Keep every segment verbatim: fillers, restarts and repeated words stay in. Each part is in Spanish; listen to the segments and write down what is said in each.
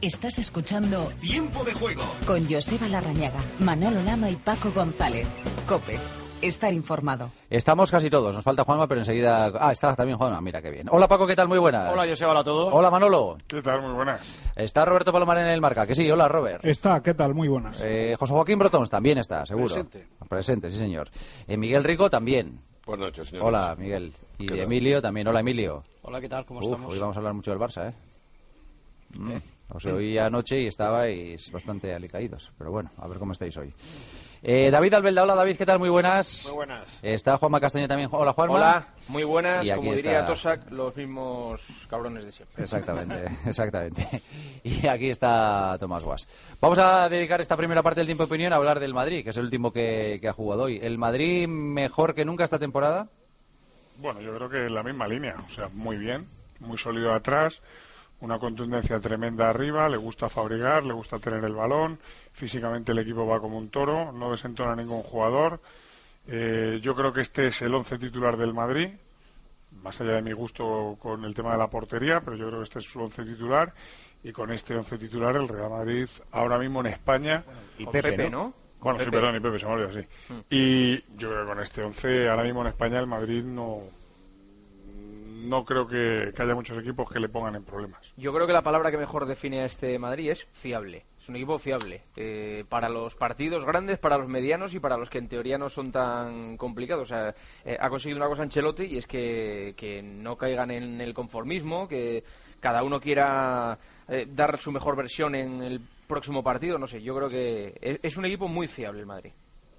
Estás escuchando Tiempo de Juego con Joseba Larrañaga, Manolo Lama y Paco González. COPE. Estar informado. Estamos casi todos. Nos falta Juanma, pero enseguida... Ah, está también Juanma. Mira qué bien. Hola, Paco, ¿qué tal? Muy buenas. Hola, Joseba, hola a todos. Hola, Manolo. ¿Qué tal? Muy buenas. Está Roberto Palomar en el Marca, que sí. Hola, Robert. Está, ¿qué tal? Muy buenas. Eh, José Joaquín Brotons también está, seguro. Presente. Presente, sí, señor. Eh, Miguel Rico también. Buenas noches, señor. Hola, Miguel. Y de Emilio también. Hola, Emilio. Hola, ¿qué tal? ¿Cómo Uf, estamos? Hoy vamos a hablar mucho del Barça, ¿eh? Mm. ¿Eh? Os oí anoche y estabais bastante alicaídos. Pero bueno, a ver cómo estáis hoy. Eh, David Albelda, hola David, ¿qué tal? Muy buenas. Muy buenas. Está Juanma Castaño también. Hola, Juanma. Hola, muy buenas. Y aquí como diría está... Tosac, los mismos cabrones de siempre. Exactamente, exactamente. Y aquí está Tomás Guas. Vamos a dedicar esta primera parte del tiempo de opinión a hablar del Madrid, que es el último que, que ha jugado hoy. ¿El Madrid mejor que nunca esta temporada? Bueno, yo creo que en la misma línea. O sea, muy bien, muy sólido atrás. Una contundencia tremenda arriba, le gusta fabricar, le gusta tener el balón, físicamente el equipo va como un toro, no desentona ningún jugador. Eh, yo creo que este es el once titular del Madrid, más allá de mi gusto con el tema de la portería, pero yo creo que este es su once titular, y con este once titular el Real Madrid ahora mismo en España... Bueno, y Pepe, Pepe, ¿no? Bueno, Pepe. sí, perdón, y Pepe, se me olvidó, sí. Mm. Y yo creo que con este once ahora mismo en España el Madrid no... No creo que, que haya muchos equipos que le pongan en problemas. Yo creo que la palabra que mejor define a este Madrid es fiable. Es un equipo fiable. Eh, para los partidos grandes, para los medianos y para los que en teoría no son tan complicados. O sea, eh, ha conseguido una cosa Ancelotti y es que, que no caigan en el conformismo, que cada uno quiera eh, dar su mejor versión en el próximo partido. No sé, yo creo que es, es un equipo muy fiable el Madrid.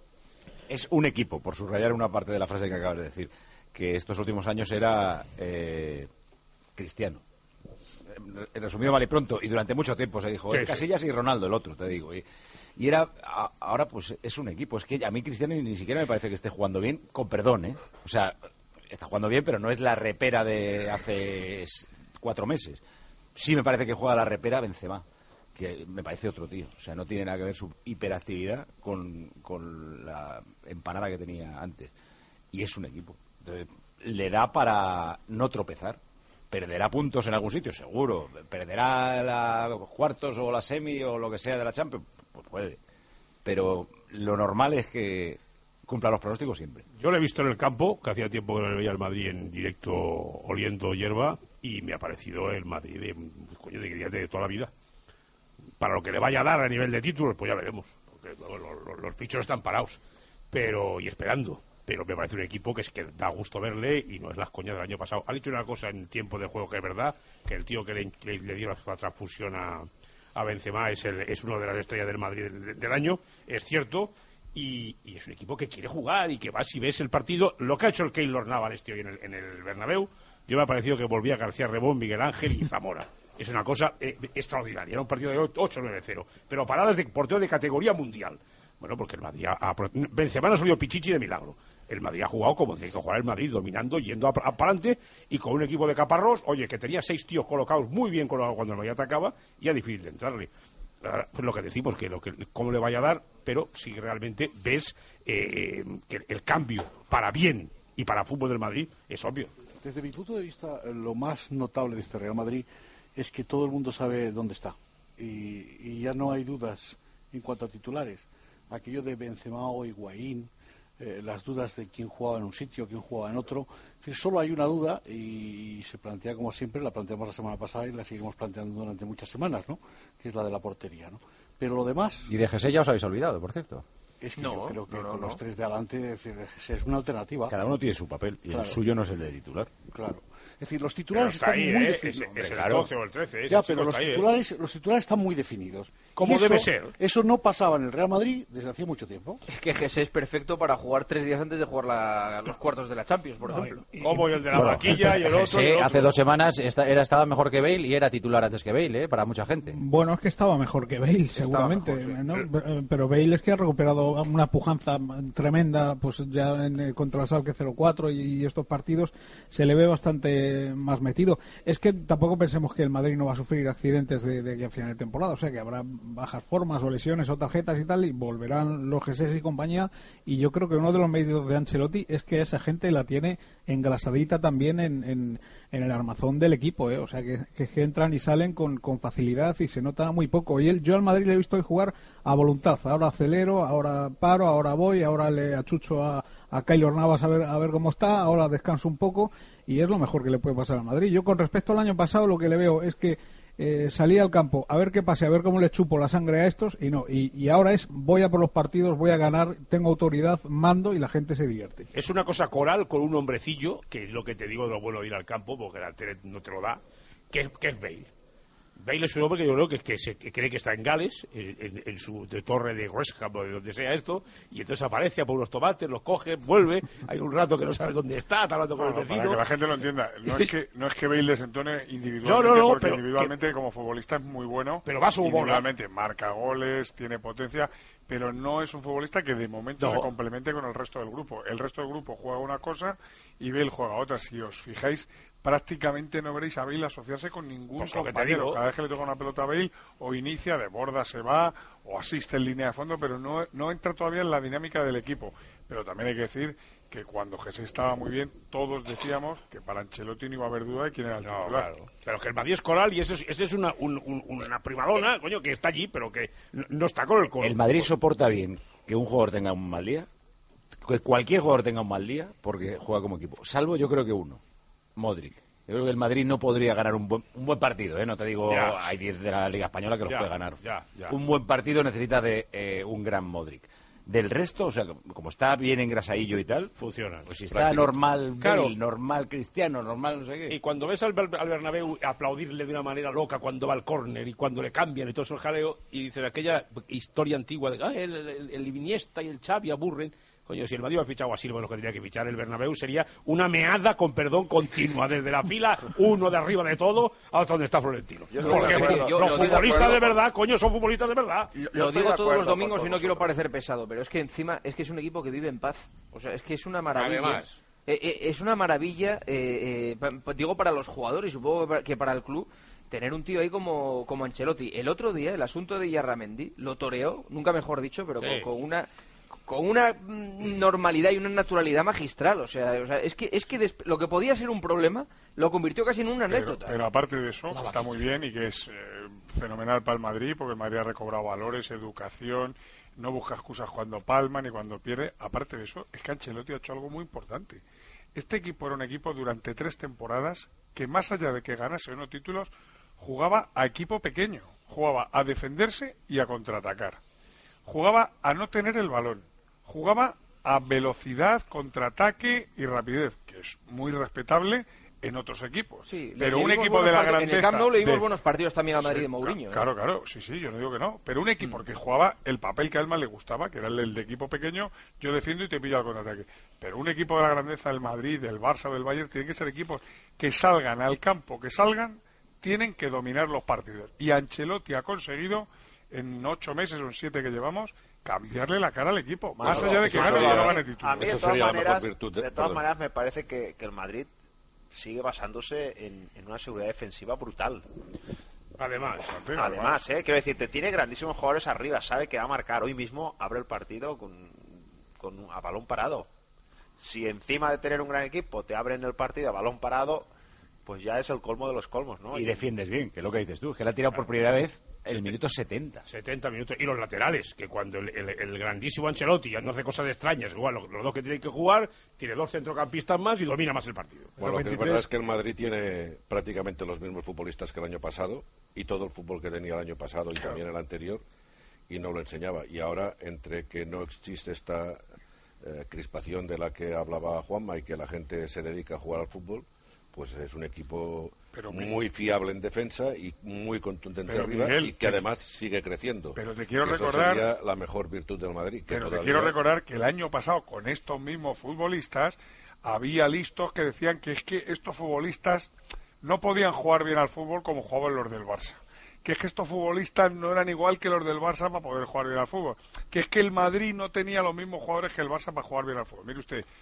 Es un equipo, por subrayar una parte de la frase que acabas de decir, que estos últimos años era eh, Cristiano. Resumido mal y pronto, y durante mucho tiempo se dijo, sí, sí. Casillas y Ronaldo, el otro, te digo. Y, y era, a, ahora pues es un equipo. Es que a mí Cristiano ni siquiera me parece que esté jugando bien, con perdón, ¿eh? O sea, está jugando bien, pero no es la repera de hace cuatro meses. Sí me parece que juega la repera Benzema, que me parece otro tío. O sea, no tiene nada que ver su hiperactividad con, con la empanada que tenía antes. Y es un equipo. Entonces, le da para no tropezar. Perderá puntos en algún sitio, seguro. Perderá los cuartos o la semi o lo que sea de la Champions, pues puede. Pero lo normal es que cumpla los pronósticos siempre. Yo lo he visto en el campo, que hacía tiempo que no le veía al Madrid en directo oliendo hierba, y me ha parecido el Madrid de, coño, de, de toda la vida. Para lo que le vaya a dar a nivel de títulos, pues ya veremos. Porque los, los, los pichos están parados, pero y esperando. Pero me parece un equipo que es que da gusto verle y no es las coñas del año pasado. Ha dicho una cosa en tiempo de juego que es verdad, que el tío que le, le, le dio la transfusión a, a Benzema es, el, es uno de las estrellas del Madrid del, del año, es cierto, y, y es un equipo que quiere jugar y que va, si ves el partido, lo que ha hecho el Keylor Navas este hoy en el, en el Bernabéu, yo me ha parecido que volvía García Rebón, Miguel Ángel y Zamora. Es una cosa eh, extraordinaria, era un partido de ocho nueve cero, pero paradas de portero de categoría mundial. Bueno, porque el Madrid ha, ha, Benzema no salió pichichi de milagro. El Madrid ha jugado como tiene que jugar el Madrid, dominando, yendo para adelante y con un equipo de caparrós, oye, que tenía seis tíos colocados muy bien colocados cuando el Madrid atacaba y era difícil de entrarle. Ahora, pues lo que decimos, que lo que cómo le vaya a dar, pero si realmente ves eh, que el cambio para bien y para fútbol del Madrid es obvio. Desde mi punto de vista, lo más notable de este Real Madrid es que todo el mundo sabe dónde está y, y ya no hay dudas en cuanto a titulares. Aquello de Benzema o Higuaín, eh, las dudas de quién jugaba en un sitio, quién jugaba en otro. Es decir, solo hay una duda y, y se plantea como siempre, la planteamos la semana pasada y la seguimos planteando durante muchas semanas, ¿no? Que es la de la portería, ¿no? Pero lo demás... Y de José ya os habéis olvidado, por cierto. Es que no, yo creo que no, no, con no. los tres de adelante es, decir, es una alternativa. Cada uno tiene su papel y claro. El suyo no es el de titular. Claro. Es decir, los titulares están ahí, muy ¿eh? definidos. Es, es el claro. doce o el trece. Ya, pero los titulares, ahí, ¿eh? los titulares están muy definidos. Como eso, debe ser. Eso no pasaba en el Real Madrid desde hacía mucho tiempo. Es que Jesús es perfecto para jugar tres días antes de jugar la, los cuartos de la Champions, por no, ejemplo. Como el de la bueno, vaquilla y el otro. Sí, y el otro. Hace dos semanas esta, era, estaba mejor que Bale y era titular antes que Bale, ¿eh? Para mucha gente. Bueno, es que estaba mejor que Bale, seguramente. Mejor, sí. ¿no? Pero Bale es que ha recuperado una pujanza tremenda, pues ya en, contra la Schalke cero cuatro y, y estos partidos se le ve bastante eh, más metido. Es que tampoco pensemos que el Madrid no va a sufrir accidentes de, de aquí a final de temporada, o sea que habrá bajas formas o lesiones o tarjetas y tal, y volverán los Jesús y compañía, y yo creo que uno de los méritos de Ancelotti es que esa gente la tiene engrasadita también en, en, en el armazón del equipo, ¿eh? O sea que, que, que entran y salen con, con facilidad y se nota muy poco. Y él, yo al Madrid le he visto jugar a voluntad, ahora acelero, ahora paro, ahora voy, ahora le achucho a, a Keylor Navas a ver, a ver cómo está, ahora descanso un poco, y es lo mejor que le puede pasar al Madrid. Yo con respecto al año pasado lo que le veo es que eh, salía al campo a ver qué pase, a ver cómo le chupo la sangre a estos, y no, y, y ahora es voy a por los partidos, voy a ganar, tengo autoridad, mando y la gente se divierte. Es una cosa coral con un hombrecillo, que es lo que te digo de lo bueno de ir al campo, porque la tele no te lo da, que, que es Bale. Bale es un hombre que yo creo que, que, se, que cree que está en Gales, en, en su de torre de West Ham o de donde sea esto, y entonces aparece por unos tomates, los coge, vuelve, hay un rato que no sabe dónde está, está hablando con no, el vecino. Para que la gente lo entienda, no es que, no es que Bale desentone individualmente, no, no, no, porque pero individualmente que, como futbolista es muy bueno, pero va a su individualmente bola. Marca goles, tiene potencia, pero no es un futbolista que de momento no. se complemente con el resto del grupo. El resto del grupo juega una cosa y Bale juega otra. Si os fijáis, prácticamente no veréis a Bale asociarse con ningún pues compañero. Cada vez que le toca una pelota a Bale, o inicia, de borda se va, o asiste en línea de fondo, pero no, no entra todavía en la dinámica del equipo. Pero también hay que decir que cuando Jesús estaba muy bien, todos decíamos que para Ancelotti no iba a haber duda de quién era el no, titular. Claro. Pero que el Madrid es coral y ese es, ese es una, un, un, una primadona, coño, que está allí, pero que no, no está con el coro. El Madrid soporta bien que un jugador tenga un mal día, que cualquier jugador tenga un mal día, porque juega como equipo. Salvo yo creo que uno, Modric. Yo creo que el Madrid no podría ganar un buen, un buen partido, ¿eh? No te digo, ya. Hay diez de la Liga Española que los ya, puede ganar. Ya, ya. Un buen partido necesita de eh, un gran Modric. Del resto, o sea, como está bien engrasadillo y tal, funciona. Pues si está normal, claro. Bale, normal Cristiano, normal no sé qué. Y cuando ves al, al Bernabéu aplaudirle de una manera loca cuando va al córner y cuando le cambian y todo eso el jaleo, y dices aquella historia antigua de ah, el, el, el Iniesta y el Xavi aburren. Coño, si el Madrid ha fichado a Silva, lo que tendría que fichar el Bernabéu sería una meada, con perdón, continua, desde la fila, uno de arriba de todo, hasta donde está Florentino. Yo Porque yo, yo, los futbolistas de, de verdad, coño, son futbolistas de verdad. Lo, lo digo todos los domingos y no quiero parecer pesado, pero es que encima es que es un equipo que vive en paz. O sea, es que es una maravilla. Además. Eh, eh, es una maravilla, eh, eh, digo, para los jugadores y supongo que para el club, tener un tío ahí como, como Ancelotti. El otro día, el asunto de Yarramendi, lo toreó, nunca mejor dicho, pero sí. con, con una... con una normalidad y una naturalidad magistral, o sea, o sea es que es que lo que podía ser un problema lo convirtió casi en una anécdota. Pero, pero aparte de eso, que está muy bien y que es eh, fenomenal para el Madrid, porque el Madrid ha recobrado valores, educación, no busca excusas cuando palma ni cuando pierde. Aparte de eso, es que Ancelotti ha hecho algo muy importante. Este equipo era un equipo durante tres temporadas que, más allá de que ganase o no títulos, jugaba a equipo pequeño, jugaba a defenderse y a contraatacar, jugaba a no tener el balón, jugaba a velocidad, contraataque y rapidez, que es muy respetable en otros equipos. Sí, pero un equipo de la grandeza... En el Camp Nou le dimos de... buenos partidos también a Madrid sí, de Mourinho. Claro, ¿eh? claro, sí, sí, yo no digo que no. Pero un equipo mm. que jugaba el papel que a él más le gustaba, que era el de equipo pequeño, yo defiendo y te pillo al contraataque. Pero un equipo de la grandeza del Madrid, del Barça o del Bayern, tienen que ser equipos que salgan al campo, que salgan, tienen que dominar los partidos. Y Ancelotti ha conseguido, en ocho meses o en siete que llevamos, cambiarle la cara al equipo, más allá de que gane o no gane título. A mí, de todas maneras, de, de todas maneras me parece que, que el Madrid sigue basándose en, en una seguridad defensiva brutal. Además, además, eh, quiero decirte, tiene grandísimos jugadores arriba, sabe que va a marcar. Hoy mismo abre el partido con, con a balón parado. Si encima de tener un gran equipo te abren el partido a balón parado, pues ya es el colmo de los colmos, ¿no? Y, y defiendes bien, que es lo que dices tú, que le ha tirado por primera vez el minuto setenta. setenta minutos. Y los laterales, que cuando el, el, el grandísimo Ancelotti ya no hace cosas extrañas, igual los, los dos que tienen que jugar, tiene dos centrocampistas más y domina más el partido. Bueno, lo que es verdad es que el Madrid tiene prácticamente los mismos futbolistas que el año pasado, y todo el fútbol que tenía el año pasado y claro. también el anterior, y no lo enseñaba. Y ahora, entre que no existe esta eh, crispación de la que hablaba Juanma y que la gente se dedica a jugar al fútbol, pues es un equipo pero, muy fiable en defensa y muy contundente pero, arriba, Miguel, y que además sigue creciendo. Pero te quiero y eso recordar sería la mejor virtud del Madrid. Que pero todavía... te quiero recordar que el año pasado con estos mismos futbolistas había listos que decían que es que estos futbolistas no podían jugar bien al fútbol como jugaban los del Barça. Que es que estos futbolistas no eran igual que los del Barça para poder jugar bien al fútbol. Que es que el Madrid no tenía los mismos jugadores que el Barça para jugar bien al fútbol. Mire usted,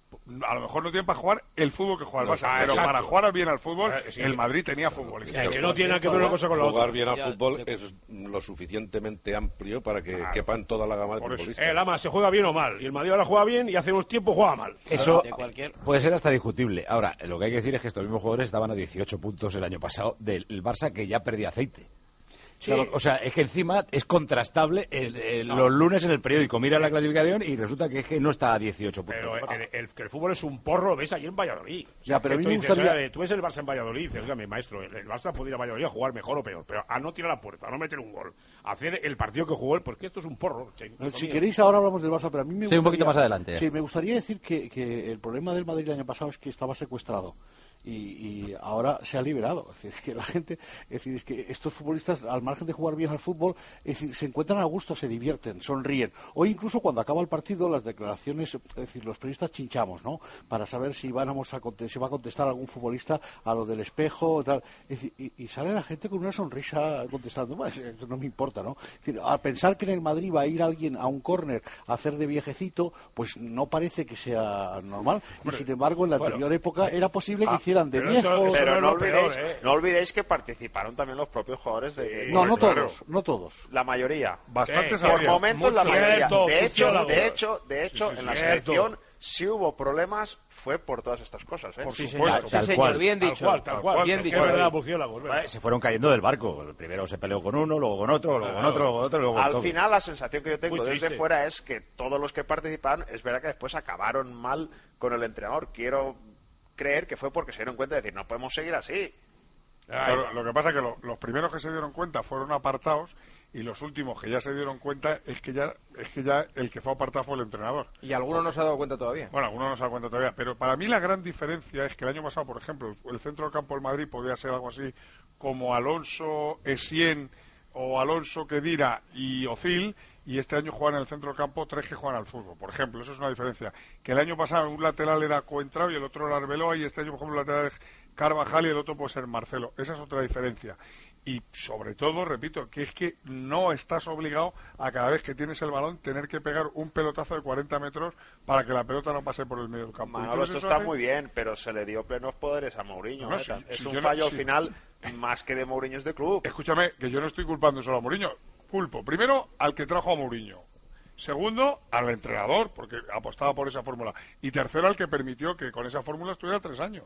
A lo mejor no tienen para jugar el fútbol que juega el No, Barça, pero exacto. para jugar bien al fútbol, Eh, sí. el Madrid tenía futbolistas. Eh, que no tiene nada que ver una cosa con la otra. Jugar bien al Ya, fútbol ya. es lo suficientemente amplio para que Claro. quepan toda la gama de Por eso. futbolistas. Eh, Lama, ¿se juega bien o mal? Y el Madrid ahora juega bien y hace unos tiempos juega mal. Eso De cualquier- puede ser hasta discutible. Ahora, lo que hay que decir es que estos mismos jugadores estaban a dieciocho puntos el año pasado del el Barça, que ya perdía aceite. Sí. O sea, lo- o sea, es que encima es contrastable el- el- No. los lunes en el periódico. Mira la clasificación y resulta que es que no está a dieciocho puntos. Pero el, el- que el fútbol es un porro, lo ves ahí en Valladolid. Ya, pero a mí Tú me dices, gustaría- oye, tú ves el Barça en Valladolid y dices, oiga, mi maestro, el, el Barça puede ir a Valladolid a jugar mejor o peor, pero a no tirar la puerta, a no meter un gol, a hacer el partido que jugó él, porque esto es un porro. che, No, hijo si mío. queréis ahora hablamos del Barça, pero a mí me Sí, gustaría... un poquito más adelante. Sí, me gustaría decir que, que el problema del Madrid el año pasado es que estaba secuestrado. Y, y ahora se ha liberado. Es decir, es que la gente, es decir, es que estos futbolistas, al margen de jugar bien al fútbol, es decir, se encuentran a gusto, se divierten, sonríen. Hoy incluso cuando acaba el partido, las declaraciones, es decir, los periodistas chinchamos, ¿no? Para saber si vamos a conte- si va a contestar algún futbolista a lo del espejo, tal. Es decir, y, y sale la gente con una sonrisa contestando, "Bueno, eso no me importa, ¿no? Es decir, al pensar que en el Madrid va a ir alguien a un córner a hacer de viejecito, pues no parece que sea normal. Y sin embargo, en la bueno, anterior época era posible que ah, hicieran de pero eso- viejos. eso Pero es no lo olvidéis, peor, ¿eh? no olvidéis que participaron también los propios jugadores de... No, no Claro. todos, no todos. La mayoría. Bastantes Sí, Por había. momentos la mucho. mayoría. Cierto, De hecho, murciélago. de hecho, de hecho, Sí, sí, en la sí. selección si hubo problemas fue por todas estas cosas, ¿eh? Por Sí, supuesto. señor, sí, Tal señor, cual. bien Tal dicho. cual, tal cual. Bien Que dicho. es verdad, murciélago, es verdad. Se fueron cayendo del barco. Primero se peleó con uno, luego con otro, luego con otro, luego con otro, luego con Al todos. final la sensación que yo tengo Muy desde triste. fuera es que todos los que participaron, es verdad que después acabaron mal con el entrenador. Quiero creer que fue porque se dieron cuenta de decir, no podemos seguir así. Claro, lo que pasa es que lo- los primeros que se dieron cuenta fueron apartados y los últimos que ya se dieron cuenta es que ya es que ya el que fue apartado fue el entrenador. Y alguno no se ha dado cuenta todavía. Bueno, algunos no se dan cuenta todavía, pero para mí la gran diferencia es que el año pasado, por ejemplo, el centro del campo del Madrid podía ser algo así como Alonso, Essien o Alonso, Kedira y Ozil, y este año juegan en el centro del campo tres que juegan al fútbol, por ejemplo. Eso es una diferencia. Que el año pasado un lateral era Coentrao y el otro era Arbeloa, y este año, por ejemplo, el lateral es Carvajal y el otro puede ser Marcelo. Esa es otra diferencia. Y sobre todo, repito, que es que no estás obligado a cada vez que tienes el balón tener que pegar un pelotazo de cuarenta metros para que la pelota no pase por el medio del campo. Manolo, Entonces, esto eso está hace- muy bien, pero se le dio plenos poderes a Mourinho. No, ¿eh? si- es si un yo no- fallo al si- final, más que de Mourinho es de club. Escúchame, que yo no estoy culpando solo a Mourinho. Culpo, primero, al que trajo a Mourinho. Segundo, al entrenador, porque apostaba por esa fórmula. Y tercero, al que permitió que con esa fórmula estuviera tres años.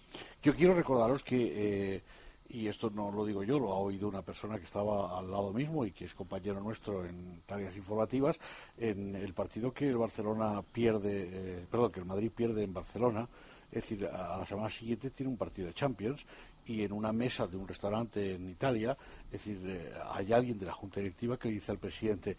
Yo quiero recordaros que, eh, y esto no lo digo yo, lo ha oído una persona que estaba al lado mismo y que es compañero nuestro en tareas informativas, en el partido que el Barcelona pierde, eh, perdón, que el Madrid pierde en Barcelona. Es decir, a la semana siguiente tiene un partido de Champions y en una mesa de un restaurante en Italia, es decir, eh, hay alguien de la Junta Directiva que le dice al presidente,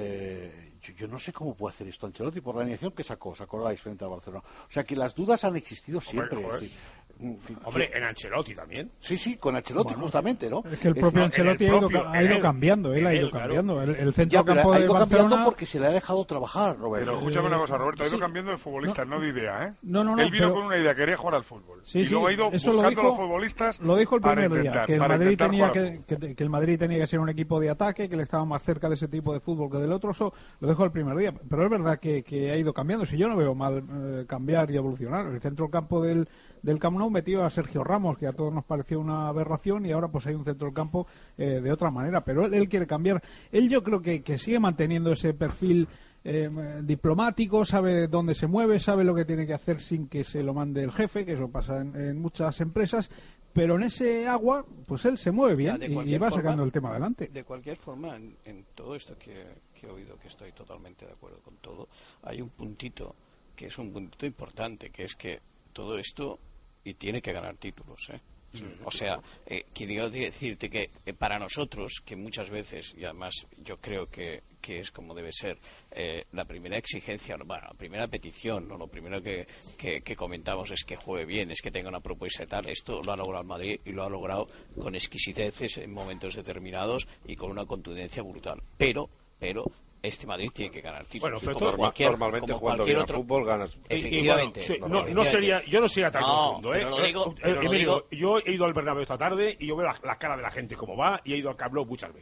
eh, yo, yo no sé cómo puede hacer esto Ancelotti por la alineación que sacó, ¿os acordáis, frente al Barcelona? O sea que las dudas han existido siempre. Hombre, es decir, mm, Hombre, en Ancelotti también. Sí, sí, con Ancelotti Bueno, justamente, ¿no? Es que el Es propio decir, Ancelotti en ha el ido, propio- ha ido él, cambiando, él ha él, ido claro. cambiando. El, el centro Ya, del pero campo ha de ido cambiando Barcelona... porque se le ha dejado trabajar, Roberto. Pero escúchame una cosa, Roberto, ha ido sí. cambiando de futbolista, no, de idea, ¿eh? No, no, no, Él vino pero- con una idea, quería jugar al fútbol. Sí, y sí, luego ha ido eso lo buscando dijo- a los futbolistas Lo dijo el para primer intentar, día, que el, para Madrid intentar tenía jugar al que, fútbol. que, que el Madrid tenía que ser un equipo de ataque, que le estaba más cerca de ese tipo de fútbol que del otro. Eso lo dijo el primer día. Pero es verdad que, que ha ido cambiando. Si yo no veo mal eh, cambiar y evolucionar. El centro del campo del, del Camp Nou metió a Sergio Ramos, que a todos nos pareció una aberración, y ahora pues hay un centro del campo eh, de otra manera. Pero él, él quiere cambiar. Él yo creo que, que sigue manteniendo ese perfil eh, diplomático, sabe dónde se mueve, sabe lo que tiene que hacer sin que se lo mande el jefe, que eso pasa en, en muchas empresas, pero en ese agua pues él se mueve bien Ya, de y, y cualquier va forma- sacando el tema adelante. De cualquier forma, en, en todo esto que, que he oído, que estoy totalmente de acuerdo con todo, hay un puntito que es un puntito importante, que es que todo esto y tiene que ganar títulos, ¿eh? O sea, eh, quiero decirte que eh, para nosotros, que muchas veces, y además yo creo que, que es como debe ser, eh, la primera exigencia, bueno, la primera petición, ¿no? Lo primero que, que, que comentamos es que juegue bien, es que tenga una propuesta y tal. Esto lo ha logrado el Madrid y lo ha logrado con exquisiteces en momentos determinados y con una contundencia brutal. Pero, pero... este Madrid tiene que ganar títulos. Bueno, sobre como todo- cualquier, normalmente como jugando cualquier bien otro. al fútbol ganas. Y- y Efectivamente. bueno, sí, no, no Efectivamente. sería, yo no sería tan No, profundo, ¿eh? pero lo digo- Eh, pero lo Emilio, digo- yo he ido al Bernabéu esta tarde y yo veo la, la cara de la gente cómo va y he ido al Camp Nou muchas veces.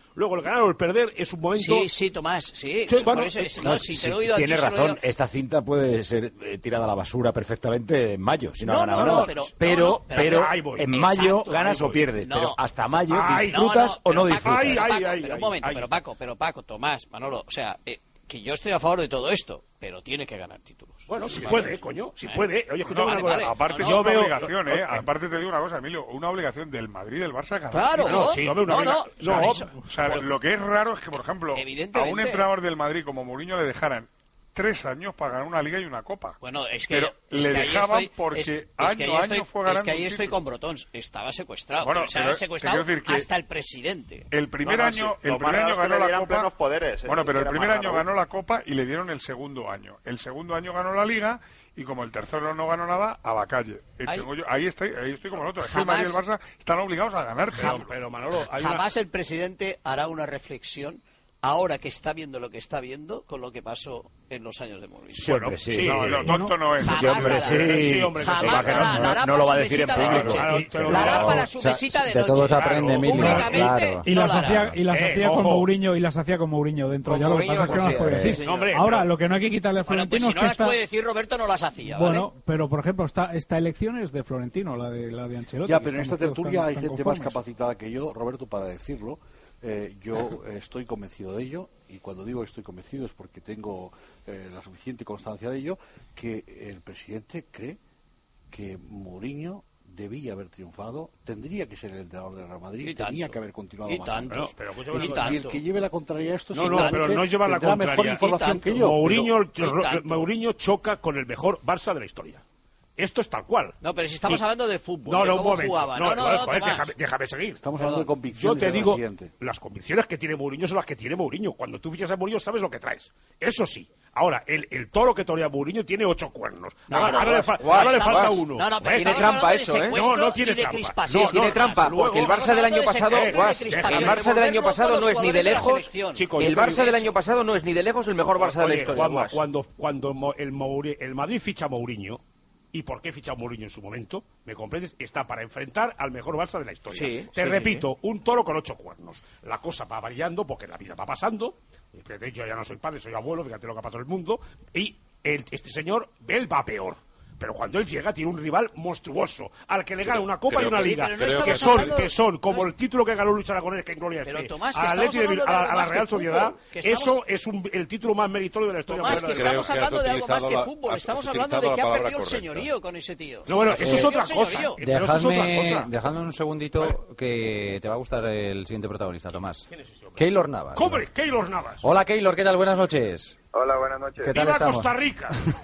Luego el ganar o el perder es un momento... Sí, sí, Tomás, sí. Sí, por bueno, eso es- No, no, si te sí, he oído a ti, tiene se lo he razón, oído- esta cinta puede ser eh, tirada a la basura perfectamente en mayo, si no, No, ha ganado no, no, nada. pero- pero, no, no, pero pero ahí voy. en Exacto, mayo ahí ganas o voy. pierdes, No. pero hasta mayo Ay, disfrutas no, no, o no pero disfrutas. Paco, Ay, pero ay, Paco, ay, pero ay, un momento, ay. pero Paco, pero Paco, Tomás, Manolo, o sea, eh, que yo estoy a favor de todo esto, pero tiene que ganar títulos. Bueno, si Vale. puede, coño, si ¿Eh? puede. Oye, escucha No, una vale, cosa. vale. aparte No, es yo una veo- obligación, ¿eh? eh, Aparte te digo una cosa, Emilio, una obligación del Madrid y del Barça ganar. Claro, No, sí, hombre, una no, obliga- no, No, por eso- o sea, lo que es raro es que, por ejemplo, a Evidentemente. un entrenador del Madrid como Mourinho le dejaran tres años para ganar una liga y una copa. Bueno, es que, Pero es le que ahí dejaban estoy- porque es- es año que ahí a año estoy- fue ganando Es que ahí un estoy título. con Brotón, estaba secuestrado. Bueno, se había pero secuestrado te quiero decir que hasta el presidente. El primer No, no, año, sí, el lo primer más raro año es que ganó le la dieran copa. plenos poderes, eh, Bueno, pero que el era primer más año raro. ganó la copa y le dieron el segundo año. El segundo año ganó la liga y como el tercero no ganó nada, a la calle. Eh, Ahí- tengo yo- ahí estoy, ahí estoy como el otro. Es que el Jamás- Madrid y el Barça están obligados a ganar. Pero, títulos. pero, Manolo, hay una... Jamás el presidente hará una reflexión ahora que está viendo lo que está viendo con lo que pasó en los años de Mourinho. Sí, hombre, sí. sí, No, no, tonto no es. Jamás Sí, hombre, hará. sí. Sí, hombre, que Jamás sí. Va, que no, hará, no, la hará no para lo va a su decir en mesita de público. noche. Claro, te lo La hará digo. para su O sea, mesita de de noche. todos aprende, Emilio, Públicamente claro. Y no las la hacía, hará. y las Eh, hacía con ojo. Mourinho y las hacía con Mourinho dentro. Con Ya lo que Mourinho, pasa es que no pues las sí, puede eh, decir. No, hombre, Ahora, pero- lo que no hay que quitarle a Bueno, pues Florentino si es no que las está... puede decir Roberto, no las hacía, ¿vale? Bueno, pero por ejemplo, esta, esta elección es de Florentino, la de, la de Ancelotti. Ya, que pero en esta estamos todos tertulia tan- hay tan gente más conformes. capacitada que yo, Roberto, para decirlo. Eh, yo eh, estoy convencido de ello, y cuando digo estoy convencido es porque tengo eh, la suficiente constancia de ello, que el presidente cree que Mourinho debía haber triunfado, tendría que ser el entrenador del Real Madrid, Y tenía tanto. que haber continuado Y más tanto. años. Pero, escúchame Y, una Y cosa. y el tanto. que lleve la contraria a esto No, no, pero no es llevar la tendrá mejor contraria. información Y que tanto. yo. Mourinho, pero- y tanto. Mourinho choca con el mejor Barça de la historia. Esto es tal cual. No, pero si estamos Sí. hablando de fútbol, No, de no, un cómo momento. jugaba. No, No, no, joder, no, joder, Tomás. déjame, déjame seguir. Estamos hablando de Yo convicciones. te de lo digo, siguiente. las convicciones que tiene Mourinho son las que tiene Mourinho. Cuando tú fichas a Mourinho sabes lo que traes. Eso sí. Ahora, el, el toro que torea Mourinho tiene ocho cuernos. No, ahora pero ahora le, guas, fa- guas, ahora le guas. falta uno. No, no, pero ¿Ves? tiene estamos trampa hablando de eso, ¿eh? secuestro No, no tiene y de trampa. crispación. No, Tiene no, trampa, luego- porque el Estamos Barça del año hablando de pasado, secuestro y de guas, crispación, el de Barça del año volverlo pasado todos no es ni de jugadores de la lejos, selección. Chico, yo el te Barça digo del eso. año pasado no es ni de lejos el mejor Barça de la Oye, historia. Juanma, guas. cuando, cuando Mo- el, Mouri- el Madrid ficha a Mourinho, ¿y por qué ficha a Mourinho en su momento? ¿Me comprendes? Está para enfrentar al mejor Barça de la historia. Sí, Te sí, repito, un toro con ocho cuernos. La cosa va variando porque la vida va pasando. De hecho, ya no soy padre, soy abuelo, fíjate lo que ha pasado en el mundo. Y el- este señor, él va peor. Pero cuando él llega tiene un rival monstruoso, al que le gana una Copa creo y una que- Liga, Sí, pero no que, estamos son, hablando- que son como no el título que ganó Luis Aragonés, que en gloria Pero, esté, Tomás, que al estamos Atleti de Bil- hablando de a, algo a la más que Real fútbol, Sociedad, que estamos- eso es un- el título más meritorio de la historia Tomás, que moderna. Creo estamos que has hablando de algo más que utilizado la- fútbol. has Estamos hablando utilizado de la que ha palabra perdido el correcta. señorío con ese tío. No, bueno, eso es Perdió otra el cosa. señorío. Pero eso es otra Dejadme, cosa. dejadme un segundito que te va a gustar el siguiente protagonista, Tomás. Keylor Navas. ¡Cobre! ¡Keylor Navas! Hola, Keylor, ¿qué tal? Buenas noches. Hola, buenas noches. ¿Qué tal ¡Viva estamos? Costa Rica!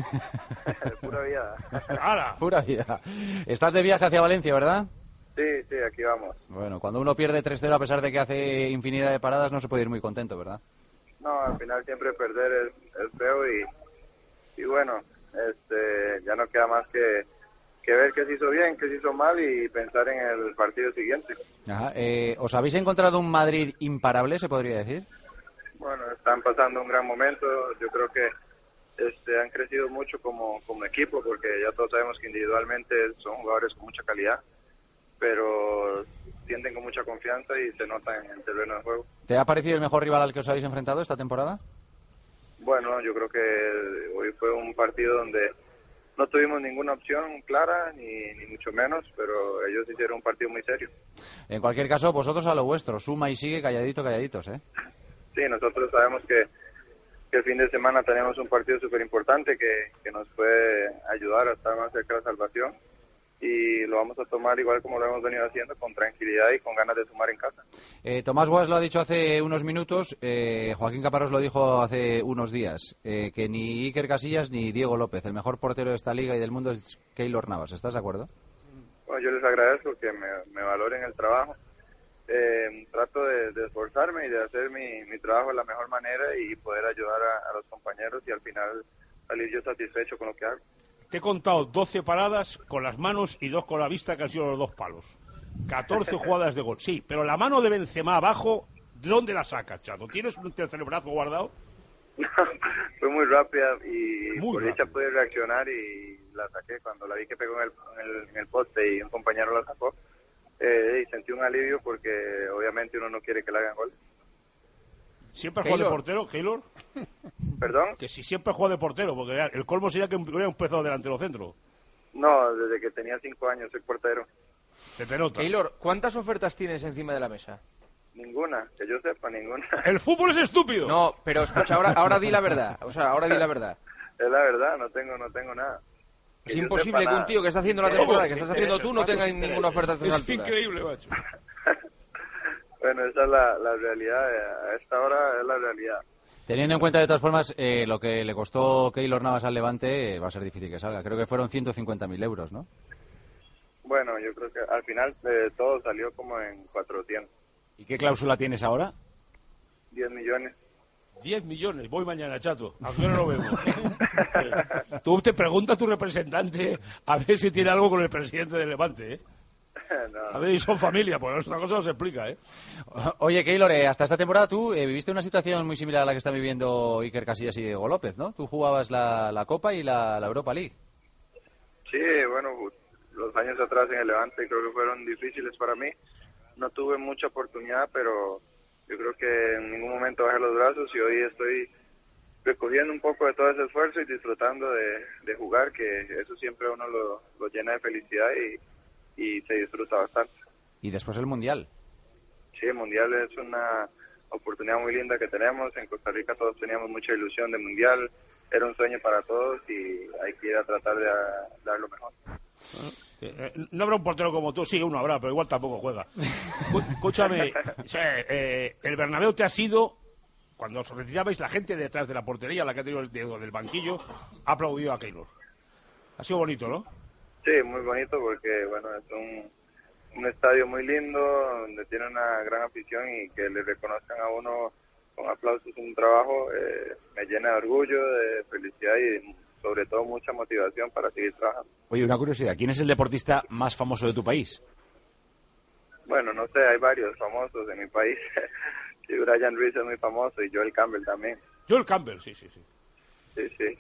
Pura vida. ¡Hala! Pura vida. Estás de viaje hacia Valencia, ¿verdad? Sí, sí, aquí vamos. Bueno, cuando uno pierde tres cero a pesar de que hace infinidad de paradas, no se puede ir muy contento, ¿verdad? No, al final siempre perder es, es feo y, y bueno, este, ya no queda más que, que ver qué se hizo bien, qué se hizo mal y pensar en el partido siguiente. Ajá. Eh, ¿Os habéis encontrado un Madrid imparable, se podría decir? Bueno, están pasando un gran momento. Yo creo que este, han crecido mucho como, como equipo porque ya todos sabemos que individualmente son jugadores con mucha calidad, pero sienten con mucha confianza y se nota en el terreno de juego. ¿Te ha parecido el mejor rival al que os habéis enfrentado esta temporada? Bueno, yo creo que hoy fue un partido donde no tuvimos ninguna opción clara, ni, ni mucho menos, pero ellos hicieron un partido muy serio. En cualquier caso, vosotros a lo vuestro, suma y sigue calladito, calladitos, ¿eh? Sí, nosotros sabemos que, que el fin de semana tenemos un partido súper importante que, que nos puede ayudar a estar más cerca de la salvación y lo vamos a tomar igual como lo hemos venido haciendo, con tranquilidad y con ganas de sumar en casa. Eh, Tomás Guas lo ha dicho hace unos minutos, eh, Joaquín Caparrós lo dijo hace unos días, eh, que ni Iker Casillas ni Diego López, el mejor portero de esta liga y del mundo es Keylor Navas. ¿Estás de acuerdo? Bueno, yo les agradezco que me, me valoren el trabajo. Eh, trato de, de esforzarme y de hacer mi, mi trabajo de la mejor manera y poder ayudar a, a los compañeros y al final salir yo satisfecho con lo que hago. Te he contado doce paradas con las manos y dos con la vista, que han sido los dos palos. catorce jugadas de gol. Sí, pero la mano de Benzema abajo, ¿de dónde la sacas, Chato? ¿Tienes un tercer brazo guardado? Fue muy rápida y Muy por rápida. dicha pude reaccionar y la saqué. Cuando la vi que pegó en el, en el, en el poste y un compañero la sacó, eh, y sentí un alivio porque obviamente uno no quiere que le hagan gol. ¿Siempre juega de portero, Keylor? ¿Perdón? Que si siempre juega de portero, porque el colmo sería que hubiera un pezado delantero centro. No, desde que tenía cinco años soy portero. Te te nota. Keylor, ¿cuántas ofertas tienes encima de la mesa? Ninguna, que yo sepa, ninguna. El fútbol es estúpido. No, pero escucha, ahora, ahora di la verdad. O sea, ahora di la verdad. Es la verdad, no tengo, no tengo nada. Es que imposible que un tío que está haciendo la temporada que estás haciendo tú no tenga ninguna oferta a estas Es alturas. increíble, macho. Bueno, esa es la, la realidad, a esta hora es la realidad. Teniendo en cuenta, de todas formas, eh, lo que le costó Keylor Navas al Levante, eh, va a ser difícil que salga. Creo que fueron ciento cincuenta mil euros, ¿no? Bueno, yo creo que al final eh, todo salió como en cuatrocientos. ¿Y qué cláusula tienes ahora? diez millones. diez millones, voy mañana, chato. ¿A qué hora lo vemos? Tú te preguntas a tu representante a ver si tiene algo con el presidente del Levante, ¿eh? No. A ver, y son familia, pues otra cosa no se explica, ¿eh? Oye, Keylor, eh, hasta esta temporada tú eh, viviste una situación muy similar a la que están viviendo Iker Casillas y Diego López, ¿no? Tú jugabas la, la Copa y la, la Europa League. Sí, bueno, los años atrás en el Levante creo que fueron difíciles para mí. No tuve mucha oportunidad, pero yo creo que en ningún momento bajé los brazos y hoy estoy recogiendo un poco de todo ese esfuerzo y disfrutando de, de jugar, que eso siempre uno lo, lo llena de felicidad y, y se disfruta bastante. Y después el Mundial. Sí, el Mundial es una oportunidad muy linda que tenemos. En Costa Rica todos teníamos mucha ilusión de Mundial. Era un sueño para todos y hay que ir a tratar de a, dar lo mejor. Eh, no habrá un portero como tú, sí, uno habrá, pero igual tampoco juega. Escúchame, o sea, eh, el Bernabéu te ha sido, cuando os retirabais, la gente detrás de la portería, la que ha tenido el dedo del banquillo, ha aplaudido a Keylor. Ha sido bonito, ¿no? Sí, muy bonito porque, bueno, es un, un estadio muy lindo, donde tiene una gran afición y que le reconozcan a uno con aplausos un trabajo, eh, me llena de orgullo, de felicidad y sobre todo mucha motivación para seguir trabajando. Oye, una curiosidad, ¿quién es el deportista más famoso de tu país? Bueno, no sé, hay varios famosos en mi país. Sí, Brian Ruiz es muy famoso y Joel Campbell también. Joel Campbell, sí, sí, sí. Sí, sí.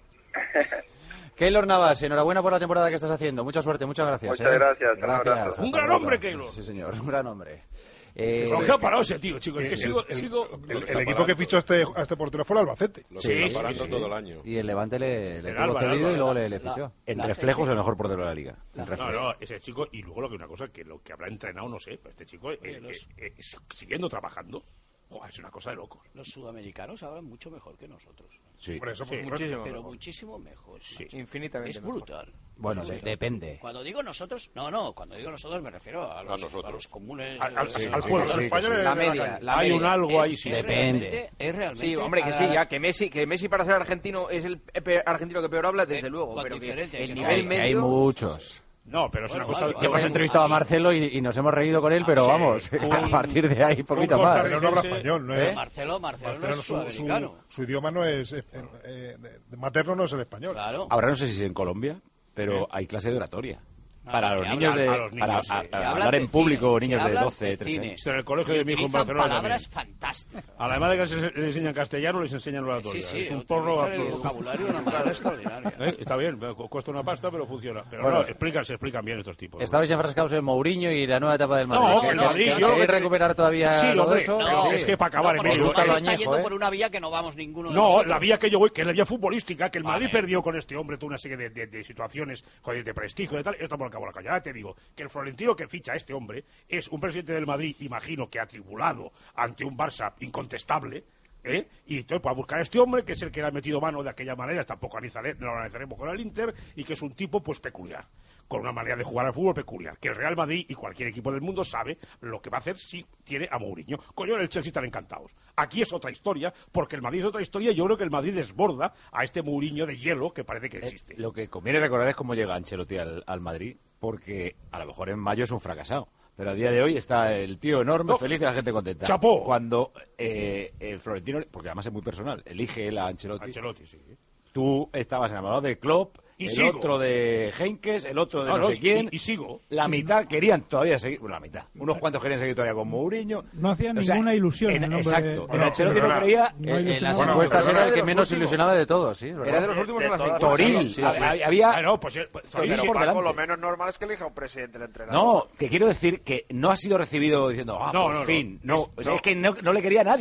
Keylor Navas, enhorabuena por la temporada que estás haciendo. Mucha suerte, muchas gracias. Muchas ¿eh? gracias, un Gracias. abrazo. Hasta Un gran luego. hombre, Keylor. Sí, señor, un gran hombre. Eh, ¿Con qué ha parado ese tío, chicos? Es que el- sigo, el- sigo... El, el equipo que fichó a este, a este portero fue el Albacete. Lo Sí, que está sí, parando sí. todo el año. Y el Levante le, le El tuvo Alba, el cedido Alba, y luego la- le, le la- fichó. En La reflejos, el mejor portero de la liga. En No, reflejos. no, ese chico, y luego lo que una cosa, que lo que habrá entrenado, no sé, pero este chico, eh, Oye, los- eh, eh, siguiendo trabajando, joder, es una cosa de locos. Los sudamericanos hablan mucho mejor que nosotros. Sí. Por eso, Sí, por supuesto. muchísimo Pero mejor. muchísimo mejor. Sí. macho. Infinitamente Es mejor. brutal. Bueno, Es de- brutal. depende. Cuando digo nosotros, no, no, cuando digo nosotros me refiero a los, nosotros. a los comunes. Al- al- eh, al sí, pueblo. sí, Los españoles La de la media, calle. la Hay media. un algo ahí, es- sí. es Depende. realmente- Es realmente. Sí, hombre, que a- sí, ya, que Messi, que Messi para ser argentino es el pe- argentino que peor habla, desde Eh, luego, cuán pero que diferente, el que no nivel hay- Que medio... hay muchos. No, pero es Bueno, una cosa... vale, Que hemos hay- entrevistado a hay- Marcelo y, y nos hemos reído con él, pero Sí, vamos, un- a partir de ahí, poquito un más. Pero no habla Costarricense- español, no ¿Eh? es. Marcelo, Marcelo, no Marcelo, es su, sudamericano. su, su idioma no es. eh, eh, de- de materno no es el español. Claro. Ahora no sé si es en Colombia, pero ¿Eh? hay clase de oratoria. No, Para que los habla- niños de, a los niños, para sí. a- Que para hablan hablar de en público, cine, niños que de hablan doce, de trece cine. años. En el colegio de mi hijo en Utilizan Barcelona palabras también. fantásticas. Además de que se- les enseñan castellano, les enseñan oratoria. Sí, sí, es un utilizan porro el absoluto. vocabulario de una manera extraordinaria. ¿Eh? Está bien, cu- cuesta una pasta, pero funciona. Pero Bueno. no, explican, se explican bien estos tipos. Estabais enfrascados en Mourinho y la nueva etapa del Madrid. No, ¿Qué- el qué- Madrid, qué- yo- ¿Queréis recuperar todavía Sí, todo hombre, eso? no, Sí. es que para acabar no, en porque medio... gusta se lo está añejo, yendo ¿eh? por una vía que no vamos ninguno de No, nosotros. la vía que yo voy, que es la vía futbolística, que el Madrid Vale. perdió con este hombre toda una serie de, de- de situaciones, joder, de prestigio y tal, esto por el cabo de la calle. Ya te digo, que el Florentino que ficha a este hombre es un presidente del Madrid, imagino que atribulado ante un Barça incontestable, ¿eh? Y entonces para buscar a este hombre, que es el que le ha metido mano de aquella manera, tampoco analizaré- no lo analizaremos con el Inter, y que es un tipo pues peculiar, con una manera de jugar al fútbol peculiar, que el Real Madrid y cualquier equipo del mundo sabe lo que va a hacer si tiene a Mourinho. Coño, en el Chelsea están encantados. Aquí es otra historia, porque el Madrid es otra historia, y yo creo que el Madrid desborda a este Mourinho de hielo que parece que existe. Lo que conviene recordar es cómo llega Ancelotti al, al Madrid, porque a lo mejor en mayo es un fracasado. Pero a día de hoy está el tío enorme, No. feliz y la gente contenta. Chapó. Cuando eh, el Florentino, porque además es muy personal, elige él a Ancelotti. Ancelotti, sí. Tú estabas enamorado de Klopp, Y el sigo. otro de Henkes, el otro de No, no, no, sé quién. y- y sigo. La mitad querían todavía seguir, bueno, la mitad. Unos cuantos querían seguir todavía con Mourinho. No hacía O sea, ninguna ilusión en- el nombre exacto. de- En Bueno, Ancelotti no perdona. creía. No En, en ilusionaba. las Bueno, encuestas perdona, era el de que los menos últimos. ilusionaba de todos, ¿sí? es verdad. Era de los últimos en las todas encuestas. Toril. Sí, sí. Había- había- Ah, no, pues, eh, pues, Pero Toril, por Paco, delante. lo menos normal es que elija un presidente del entrenador. No, que quiero decir que no ha sido recibido diciendo, ah, No, por no, no. fin. No, Es- o sea, no. es que no, no le quería a nadie.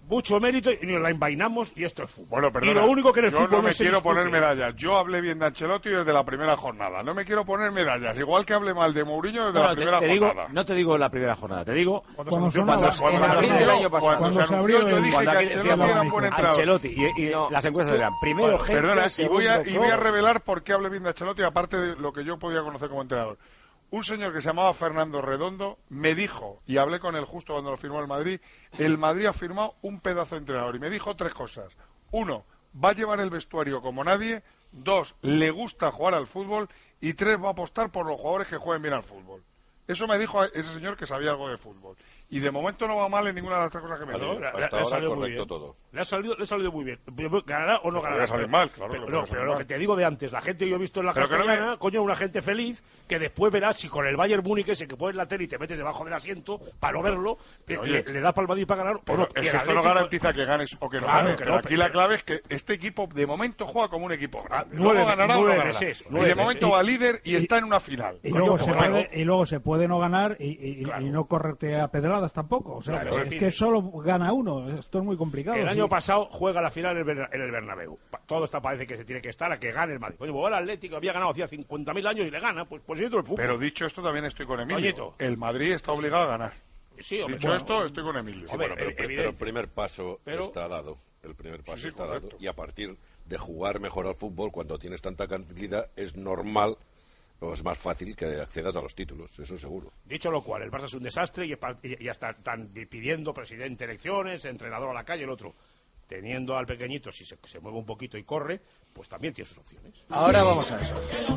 mucho mérito y nos la envainamos y esto es fútbol. Bueno, perdona, y lo único que en el yo fútbol no me se quiero discute. poner medallas. Yo hablé bien de Ancelotti desde la primera jornada. No me quiero poner medallas. Igual que hable mal de Mourinho desde No, la no, te, primera te digo, jornada. no te digo la primera jornada, te digo Cuando Cuando se sonaba- anunció, cuando, en cuando, abril se del anunció, año pasado. cuando Cuando se se anunció, abrió yo el- dije cuando que aquí Ancelotti decíamos era un buen entrenador. Ancelotti y, y No. las encuestas eran primero Bueno, gente, perdona, y voy, a, segundo y voy a todo. revelar por qué hablé bien de Ancelotti, aparte de lo que yo podía conocer como entrenador. Un señor que se llamaba Fernando Redondo me dijo, y hablé con él justo cuando lo firmó el Madrid, el Madrid ha firmado un pedazo de entrenador, y me dijo tres cosas. Uno, va a llevar el vestuario como nadie. Dos, le gusta jugar al fútbol. Y tres, va a apostar por los jugadores que jueguen bien al fútbol. Eso me dijo ese señor que sabía algo de fútbol. Y de momento no va mal en ninguna de las tres cosas que me Claro, dijo. le- Hasta le ha ahora salido muy correcto bien. todo. Le ha salido, le ha salido muy bien. ¿Ganará o no Pero ganará? puede salir mal, claro Pero, que no, puede salir pero lo mal. que te digo de antes, la gente yo he visto en la Pero que no castellana, coño, una gente feliz, que después verás si con el Bayern Múnich ese que pones la tele y te metes debajo del asiento para no verlo, Pero, le, oye, le da para el Madrid para ganar o Pero no. es Y que el esto no Atlético- garantiza que ganes o que no Claro, ganes. que Pero no, aquí pero- la clave es que este equipo de momento juega como un equipo grande. Ah, nueve- Luego ganará o no nueve ganará. meses, Y nueve de momento meses. va líder y Y- está en una final. Y Coño, luego, pues se claro. puede, y luego se puede no ganar y, y- Claro. y no correrte a pedradas tampoco. O sea, Claro, es sí. que solo gana uno. Esto es muy complicado. El sí. año pasado juega la final en el, Berna- en el Bernabéu. Pa- Todo está parece que se tiene que estar a que gane el Madrid. Oye, pues el Atlético había ganado hacía cincuenta mil años y le gana, pues pues esto es el fútbol. Pero dicho esto, también estoy con Emilio. Coñito. El Madrid está obligado a ganar. Sí, hombre, Dicho bueno. esto, estoy con Emilio. Sí, bueno, pero, eh, pero evidente. el primer paso Pero- está dado. El primer paso Sí, sí, está correcto. dado. Y a partir de jugar mejor al fútbol, cuando tienes tanta cantidad, es normal o es más fácil que accedas a los títulos, eso seguro. Dicho lo cual, el Barça es un desastre y, es pa- y- y ya está- están pidiendo presidente elecciones, entrenador a la calle, el otro. Teniendo al pequeñito, si se, se mueve un poquito y corre, pues también tiene sus opciones. Ahora vamos a eso.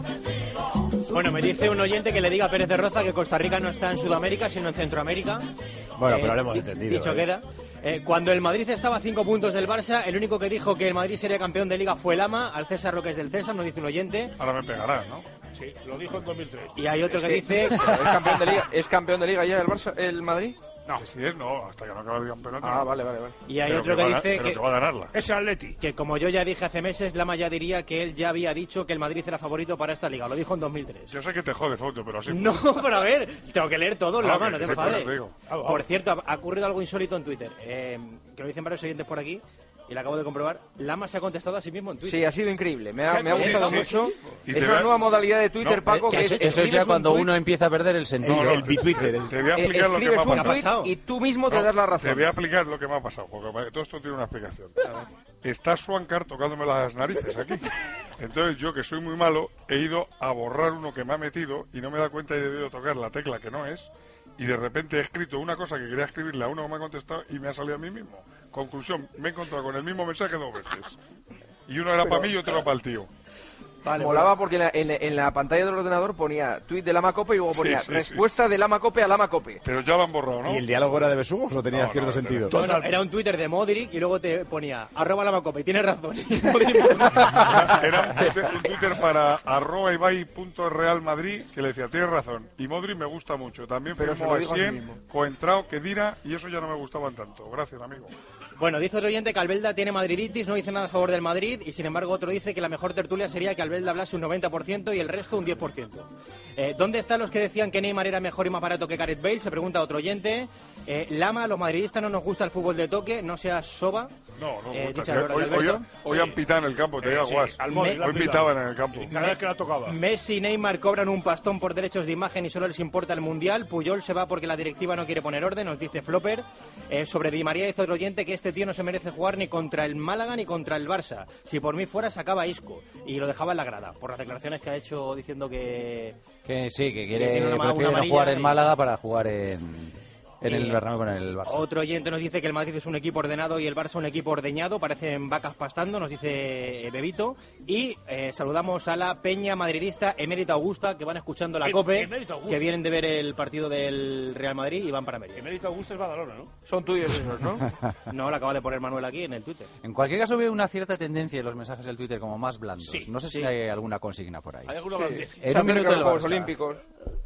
Bueno, me dice un oyente que le diga a Pérez de Roza que Costa Rica no está en Sudamérica, sino en Centroamérica. Bueno, Eh, pero lo hemos di- entendido. Dicho ¿eh? queda. Eh, cuando el Madrid estaba a cinco puntos del Barça, el único que dijo que el Madrid sería campeón de Liga fue Lama, al César Roques del César, nos dice un oyente. Ahora me pegará, ¿no? Sí, lo dijo en dos mil tres. Y hay otro Es que, que- dice... ¿Es campeón de liga, ¿es campeón de liga ya el Barça, el Madrid? No. Si es, no, hasta que no acabe el campeonato. Ah, no. vale, vale, vale. Y hay Pero otro que que, va a- dice pero que, que va a ganarla. Ese Atleti. que como yo ya dije hace meses, Lama ya diría que él ya había dicho que el Madrid era favorito para esta liga. Lo dijo en dos mil tres. Yo sé que te jode, Foto, pero así. No, pero a ver, tengo que leer todo, Ah, Lama, que no te sí, por eso enfades. te digo. Por cierto, ha ha ocurrido algo insólito en Twitter, eh, que lo dicen varios oyentes por aquí, y lo acabo de comprobar. Lama se ha contestado a sí mismo en Twitter. Sí, ha sido increíble. Me Se ha, ha me ha gustado contestado, mucho. sí. Es una nueva modalidad de Twitter, No, Paco, Eh, que eso, es, eso es ya escribes un cuando tuit, uno empieza a perder el sentido. No, no, El Twitter. Te voy a eh, explicar lo que me escribes ha un pasado. tuit y tú mismo te No, das la Te razón. voy a explicar lo que me ha pasado, porque todo esto tiene una explicación. Está Swankar tocándome las narices aquí. Entonces yo, que soy muy malo, he ido a borrar uno que me ha metido y no me da cuenta y he debido tocar la tecla que no es. Y de repente he escrito una cosa que quería escribirle a uno que me ha contestado y me ha salido a mí mismo. Conclusión, me he encontrado con el mismo mensaje dos veces. Y uno era Pero- para mí y otro era para el tío. Vale, Molaba porque en la, en, en la pantalla del ordenador ponía tuit de Lama Cope y luego Sí, ponía sí, sí. respuesta de Lama Cope a Lama Cope. Pero ya lo han borrado, ¿no? ¿Y el diálogo era de besugos o tenía No, cierto no, sentido? No, no, era un Twitter de Modric y luego te ponía arroba Lamacope, y tienes razón. Y Modric- Era, era un, Twitter, un Twitter para arroba Ibai punto Real Madrid que le decía, tienes razón. Y Modric me gusta mucho. También Pero firmó se lo a dijo a sí Sien, mismo. Coentrao, Kedira y eso ya no me gustaban tanto. Gracias, amigo. Bueno, dice otro oyente que Albelda tiene madriditis, no dice nada a favor del Madrid, y sin embargo otro dice que la mejor tertulia sería que Albelda hablase un noventa por ciento y el resto un diez por ciento. Eh, ¿Dónde están los que decían que Neymar era mejor y más barato que Gareth Bale? Se pregunta otro oyente. Eh, Lama, los madridistas no nos gusta el fútbol de toque, no seas soba. No, no, Eh, gusta, dicha que Laura hoy, de hoy, Alberto. hoy han pitado en el campo, te Eh, digo, sí, guas. al Modric lo Hoy han pitado. pitaban en el campo. Y cada vez que la tocaba. Messi y Neymar cobran un pastón por derechos de imagen y solo les importa el Mundial. Puyol se va porque la directiva no quiere poner orden, nos dice Flopper. Eh, sobre Di María dice otro oyente que este tío no se merece jugar ni contra el Málaga ni contra el Barça. Si por mí fuera sacaba Isco y lo dejaba en la grada, por las declaraciones que ha hecho diciendo que... Que sí, que Que quiere tiene una- una prefiere no amarilla jugar en y- Málaga para jugar en, en el Y- Bernabéu con el Barça. Otro oyente nos dice que el Madrid es un equipo ordenado y el Barça un equipo ordeñado, parecen vacas pastando, nos dice eh, Bebito. Y eh, saludamos a la peña madridista Emérita Augusta, que van escuchando la Em- COPE, Emérita Augusta. que vienen de ver el partido del Real Madrid y van para Mérida. Emérito Augusto es Badalona, ¿no? Son tuyos esos, ¿no? No, lo acaba de poner Manuel aquí en el Twitter. En cualquier caso veo una cierta tendencia en los mensajes del Twitter como más blandos. Sí, no sé sí. si hay alguna consigna por ahí. Hay alguna bandeja. En Se un minuto acercan el los Juegos Barça. Olímpicos.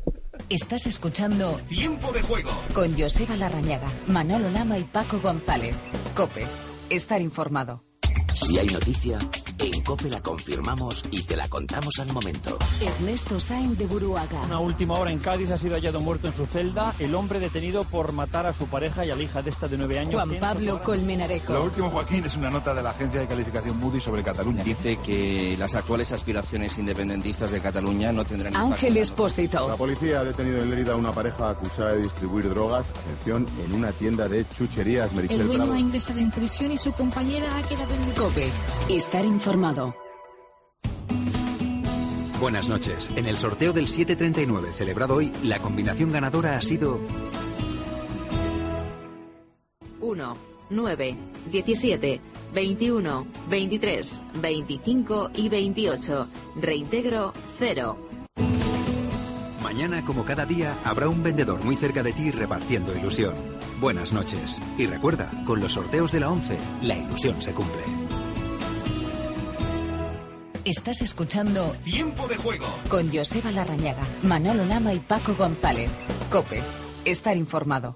Estás escuchando Tiempo de juego. con Joseba Larrañaga, Manolo Lama y Paco González. COPE. Estar informado. Si hay noticia, en COPE la confirmamos y te la contamos al momento. Ernesto Sáenz de Buruaga. Una última hora en Cádiz, ha sido hallado muerto en su celda el hombre detenido por matar a su pareja y a la hija de esta de nueve años. Juan Pablo Colmenarejo. Lo último, Joaquín, es una nota de la agencia de calificación Moody sobre Cataluña. Dice que las actuales aspiraciones independentistas de Cataluña no tendrán Ángel Expósito. La policía ha detenido en Lérida a una pareja acusada de distribuir drogas, atención, en una tienda de chucherías. Meritxell El dueño Prado ha ingresado en prisión y su compañera ha quedado en COPE. Estar informado. Buenas noches. En el sorteo del siete treinta y nueve celebrado hoy, la combinación ganadora ha sido uno, nueve, diecisiete, veintiuno, veintitrés, veinticinco y veintiocho. Reintegro cero. Mañana, como cada día, habrá un vendedor muy cerca de ti repartiendo ilusión. Buenas noches. Y recuerda, con los sorteos de la ONCE, la ilusión se cumple. Estás escuchando Tiempo de Juego con Joseba Larrañaga, Manolo Lama y Paco González. COPE. Estar informado.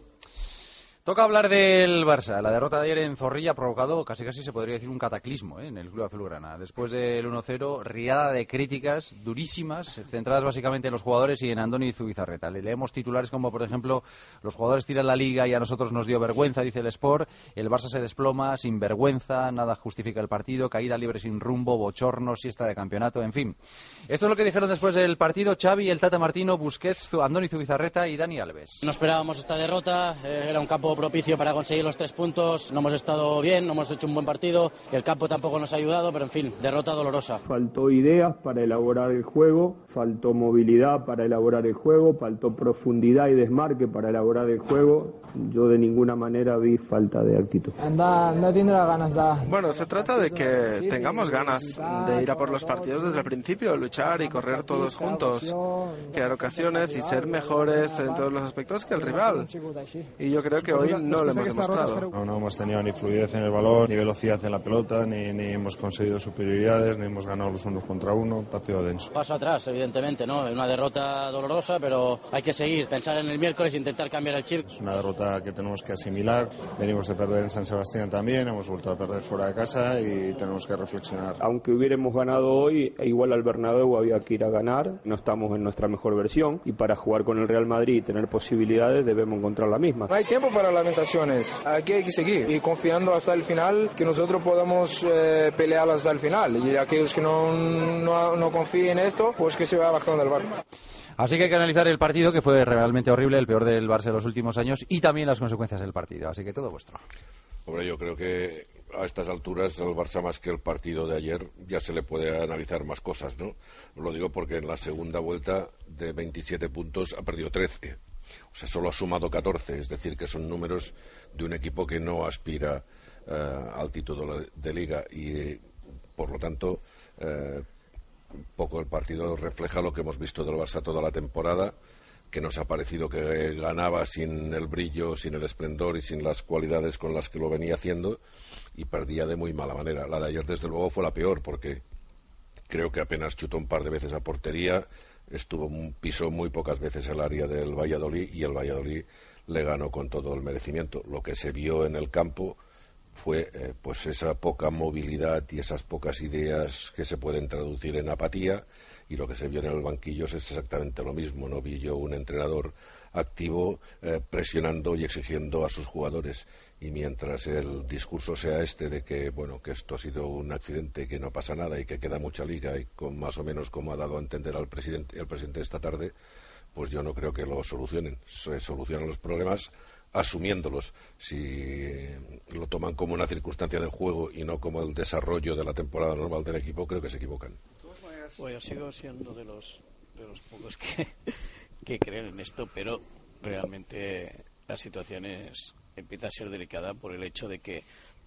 Toca hablar del Barça. La derrota de ayer en Zorrilla ha provocado, casi casi se podría decir, un cataclismo ¿eh? en el club azulgrana. Después del uno cero, riada de críticas durísimas, centradas básicamente en los jugadores y en Andoni Zubizarreta. Le leemos titulares como, por ejemplo, los jugadores tiran la liga y a nosotros nos dio vergüenza, dice el Sport. El Barça se desploma, sin vergüenza, nada justifica el partido, caída libre sin rumbo, bochorno, siesta de campeonato, en fin. Esto es lo que dijeron después del partido Xavi, el Tata Martino, Busquets, Andoni Zubizarreta y Dani Alves. No esperábamos esta derrota, eh, era un campo propicio para conseguir los tres puntos, no hemos estado bien, no hemos hecho un buen partido, el campo tampoco nos ha ayudado, pero en fin, derrota dolorosa. Faltó ideas para elaborar el juego, faltó movilidad para elaborar el juego, faltó profundidad y desmarque para elaborar el juego. Yo de ninguna manera vi falta de actitud. Anda, no tiene las ganas da. Bueno, se trata de que tengamos ganas de ir a por los partidos desde el principio, luchar y correr todos juntos, crear ocasiones y ser mejores en todos los aspectos que el rival. Y yo creo que hoy no lo hemos demostrado. No, no hemos tenido ni fluidez en el balón, ni velocidad en la pelota, ni, ni hemos conseguido superioridades, ni hemos ganado los unos contra uno, partido denso. Paso atrás, evidentemente, ¿no? Una derrota dolorosa, pero hay que seguir, pensar en el miércoles e intentar cambiar el chip. Es una derrota que tenemos que asimilar, venimos de perder en San Sebastián también, hemos vuelto a perder fuera de casa y tenemos que reflexionar. Aunque hubiéramos ganado hoy, igual al Bernabéu había que ir a ganar, no estamos en nuestra mejor versión y para jugar con el Real Madrid y tener posibilidades debemos encontrar la misma. No hay tiempo para lamentaciones, aquí hay que seguir y confiando hasta el final que nosotros podamos eh, pelear hasta el final y aquellos que no, no, no confíen en esto, pues que se vaya bajando del barco. Así que hay que analizar el partido, que fue realmente horrible, el peor del Barça de los últimos años, y también las consecuencias del partido. Así que todo vuestro. Hombre, yo creo que a estas alturas al Barça, más que el partido de ayer, ya se le puede analizar más cosas, ¿no? Lo digo porque en la segunda vuelta de veintisiete puntos ha perdido trece. O sea, solo ha sumado catorce. Es decir, que son números de un equipo que no aspira eh, al título de Liga y, eh, por lo tanto, eh, un poco el partido refleja lo que hemos visto del Barça toda la temporada, que nos ha parecido que ganaba sin el brillo, sin el esplendor y sin las cualidades con las que lo venía haciendo, y perdía de muy mala manera. La de ayer, desde luego, fue la peor, porque creo que apenas chutó un par de veces a portería, estuvo pisó muy pocas veces el área del Valladolid y el Valladolid le ganó con todo el merecimiento. Lo que se vio en el campo fue eh, pues esa poca movilidad y esas pocas ideas que se pueden traducir en apatía, y lo que se vio en el banquillo es exactamente lo mismo. No vi yo un entrenador activo eh, presionando y exigiendo a sus jugadores, y mientras el discurso sea este de que bueno que esto ha sido un accidente, que no pasa nada y que queda mucha liga, y con más o menos como ha dado a entender al presidente el presidente esta tarde, pues yo no creo que lo solucionen. Se solucionan los problemas asumiéndolos. Si lo toman como una circunstancia del juego y no como el desarrollo de la temporada normal del equipo, creo que se equivocan. Bueno, yo sigo siendo de los de los pocos que, que creen en esto, pero realmente la situación es, empieza a ser delicada por el hecho de que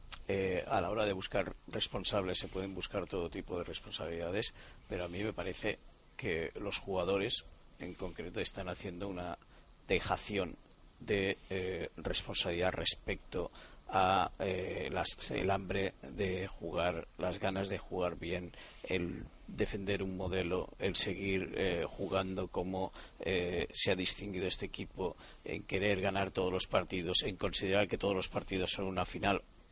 eh, a la hora de buscar responsables se pueden buscar todo tipo de responsabilidades, pero a mí me parece que los jugadores en concreto están haciendo una dejación de eh, responsabilidad respecto a eh, las, el hambre de jugar, las ganas de jugar bien, el defender un modelo, el seguir eh, jugando como eh, se ha distinguido este equipo, en querer ganar todos los partidos, en considerar que todos los partidos son una final,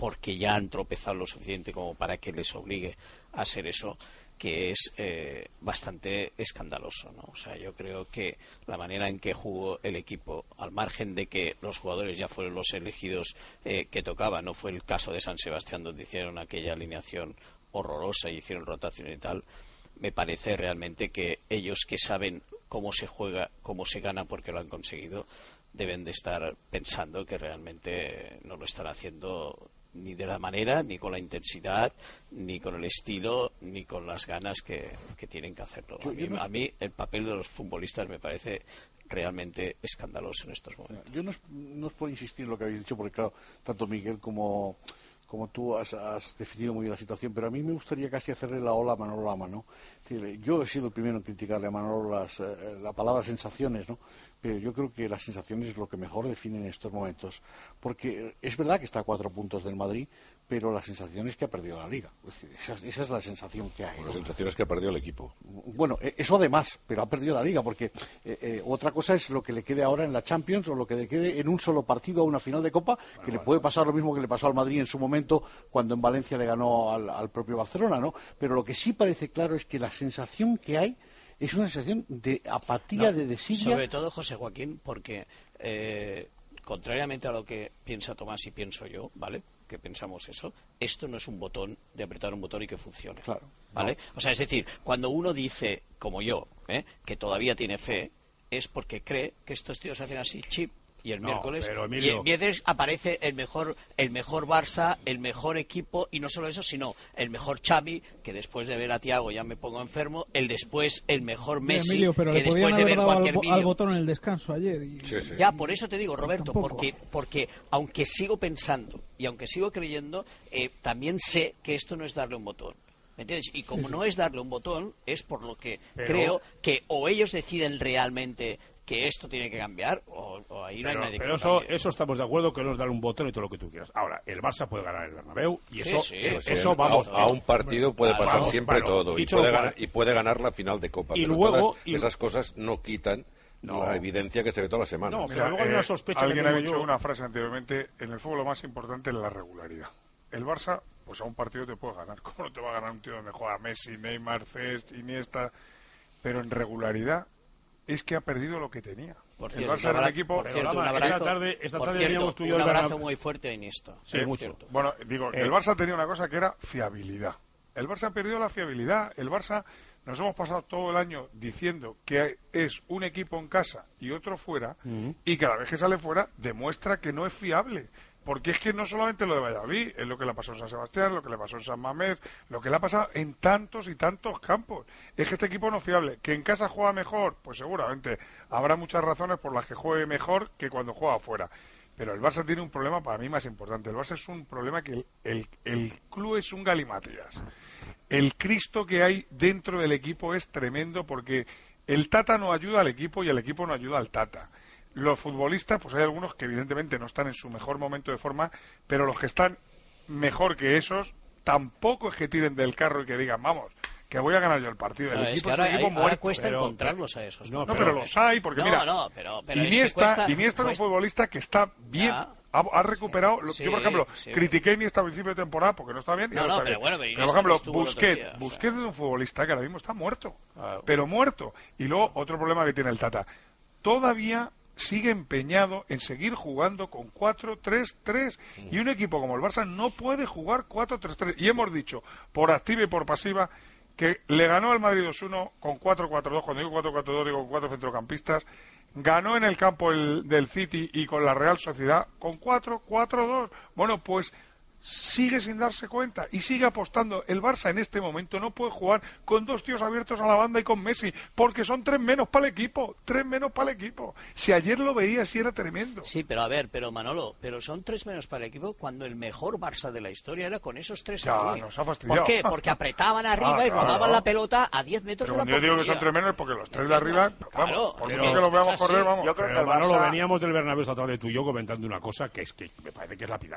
porque ya han tropezado lo suficiente como para que les obligue a hacer eso, que es eh, bastante escandaloso, ¿no? O sea, yo creo que la manera en que jugó el equipo, al margen de que los jugadores ya fueron los elegidos eh, que tocaba, no fue el caso de San Sebastián donde hicieron aquella alineación horrorosa y hicieron rotación y tal, me parece realmente que ellos que saben cómo se juega, cómo se gana porque lo han conseguido, deben de estar pensando que realmente no lo están haciendo ni de la manera, ni con la intensidad, ni con el estilo, ni con las ganas que, que tienen que hacerlo. A mí, a mí el papel de los futbolistas me parece realmente escandaloso en estos momentos. Yo no es, no es por insistir en lo que habéis dicho, porque claro, tanto Miguel como, como tú has, has definido muy bien la situación, pero a mí me gustaría casi hacerle la ola a Manolo Lama, ¿no? Es decir, yo he sido el primero en criticarle a Manolo las, eh, la palabra sensaciones, ¿no? Pero yo creo que las sensaciones es lo que mejor define en estos momentos, porque es verdad que está a cuatro puntos del Madrid, pero la sensación es que ha perdido la Liga. Es decir, esa, esa es la sensación que hay, ¿no? La sensación es que ha perdido el equipo. Bueno, eso además, pero ha perdido la Liga, porque eh, eh, otra cosa es lo que le quede ahora en la Champions o lo que le quede en un solo partido a una final de Copa, que bueno, le puede pasar lo mismo que le pasó al Madrid en su momento cuando en Valencia le ganó al, al propio Barcelona, ¿no? Pero lo que sí parece claro es que la sensación que hay es una sensación de apatía, no, de desidia. Sobre todo, José Joaquín, porque eh, contrariamente a lo que piensa Tomás y pienso yo, ¿vale?, que pensamos eso, esto no es un botón de apretar un botón y que funcione. Claro. ¿Vale? No. O sea, es decir, cuando uno dice, como yo, ¿eh?, que todavía tiene fe, es porque cree que estos tíos hacen así, chip, y el no, miércoles pero, y el viernes aparece el mejor el mejor Barça, el mejor equipo, y no solo eso, sino el mejor Xavi, que después de ver a Thiago ya me pongo enfermo, el después el mejor Messi, sí, Emilio, pero que le después de ver dado cualquier al, vídeo al botón en el descanso ayer y... sí, sí. Ya, por eso te digo, Roberto, porque porque aunque sigo pensando y aunque sigo creyendo, eh, también sé que esto no es darle un botón. ¿Me entiendes? Y como sí, sí. no es darle un botón, es por lo que pero... creo que o ellos deciden realmente que esto tiene que cambiar o, o ahí no pero, hay nadie pero que eso, cambie. eso estamos de acuerdo, que no es dar un botón y todo lo que tú quieras. Ahora, el Barça puede ganar el Bernabéu y eso, sí, sí, eh, sí, eso sí, vamos a, a un partido puede vamos, pasar vamos, siempre bueno, todo y puede, ganar, y puede ganar la final de Copa, y pero luego y... esas cosas no quitan no. la evidencia que se ve toda la semana. No, Mira, luego hay una sospecha. Alguien que ha dicho yo... una frase anteriormente: en el fútbol lo más importante es la regularidad. El Barça, pues a un partido te puede ganar. ¿Cómo no te va a ganar un tío donde juega Messi, Neymar, Cesc, Iniesta? Pero en regularidad es que ha perdido lo que tenía. Por cierto, el Barça era el equipo... Por cierto, un abrazo, esta tarde, esta tarde cierto, tú y yo un abrazo Bernab... muy fuerte a Iniesta. Sí, eh, mucho. Bueno, digo, eh. el Barça tenía una cosa que era fiabilidad. El Barça ha perdido la fiabilidad. El Barça, nos hemos pasado todo el año diciendo que es un equipo en casa y otro fuera, uh-huh. y cada vez que sale fuera demuestra que no es fiable. Porque es que no solamente lo de Valladolid, es lo que le pasó en San Sebastián, lo que le pasó en San Mamés, lo que le ha pasado en tantos y tantos campos. Es que este equipo no es fiable. ¿Que en casa juega mejor? Pues seguramente habrá muchas razones por las que juegue mejor que cuando juega afuera. Pero el Barça tiene un problema para mí más importante. El Barça es un problema que el, el, el club es un galimatías. El Cristo que hay dentro del equipo es tremendo, porque el Tata no ayuda al equipo y el equipo no ayuda al Tata. Los futbolistas, pues hay algunos que evidentemente no están en su mejor momento de forma, pero los que están mejor que esos, tampoco es que tiren del carro y que digan, vamos, que voy a ganar yo el partido. El no, equipo es, que es ahora, un equipo hay, muerto. Ahora cuesta pero, encontrarlos a esos. No, ¿no? pero, pero los hay, porque no, mira, no, pero, pero Iniesta, es que cuesta, Iniesta cuesta... es un futbolista que está bien, ha, ha recuperado. Sí, yo, por ejemplo, sí, critiqué a Iniesta a principio de temporada porque no está bien. Y no, ahora no, está pero bien. bueno, pero, pero por ejemplo, Busquets, día, Busquets o sea. es un futbolista que ahora mismo está muerto, Ah, pero muerto. Y luego otro problema que tiene el Tata, todavía sigue empeñado en seguir jugando con cuatro tres tres, y un equipo como el Barça no puede jugar cuatro tres tres, y hemos dicho por activa y por pasiva que le ganó al Madrid dos uno con cuatro cuatro dos. Cuando digo cuatro cuatro dos digo con cuatro centrocampistas. Ganó en el campo el, del City y con la Real Sociedad con cuatro cuatro dos. Bueno, pues sigue sin darse cuenta y sigue apostando. El Barça en este momento no puede jugar con dos tíos abiertos a la banda y con Messi, porque son tres menos para el equipo, tres menos para el equipo. Si ayer lo veía, sí era tremendo. Sí, pero a ver, pero Manolo, pero son tres menos para el equipo cuando el mejor Barça de la historia era con esos tres. Ya, ahí. nos ha fastidiado. ¿Por qué? Porque apretaban arriba ah, y claro, rodaban no. la pelota a diez metros pero de la cuando yo digo que son tres menos es porque los tres de arriba, vamos, claro, por pero, mucho que los veamos correr, vamos. Yo creo que el Manolo, Barça... veníamos del Bernabéu esta tarde tú y yo comentando una cosa que es que me parece que es lapidaria.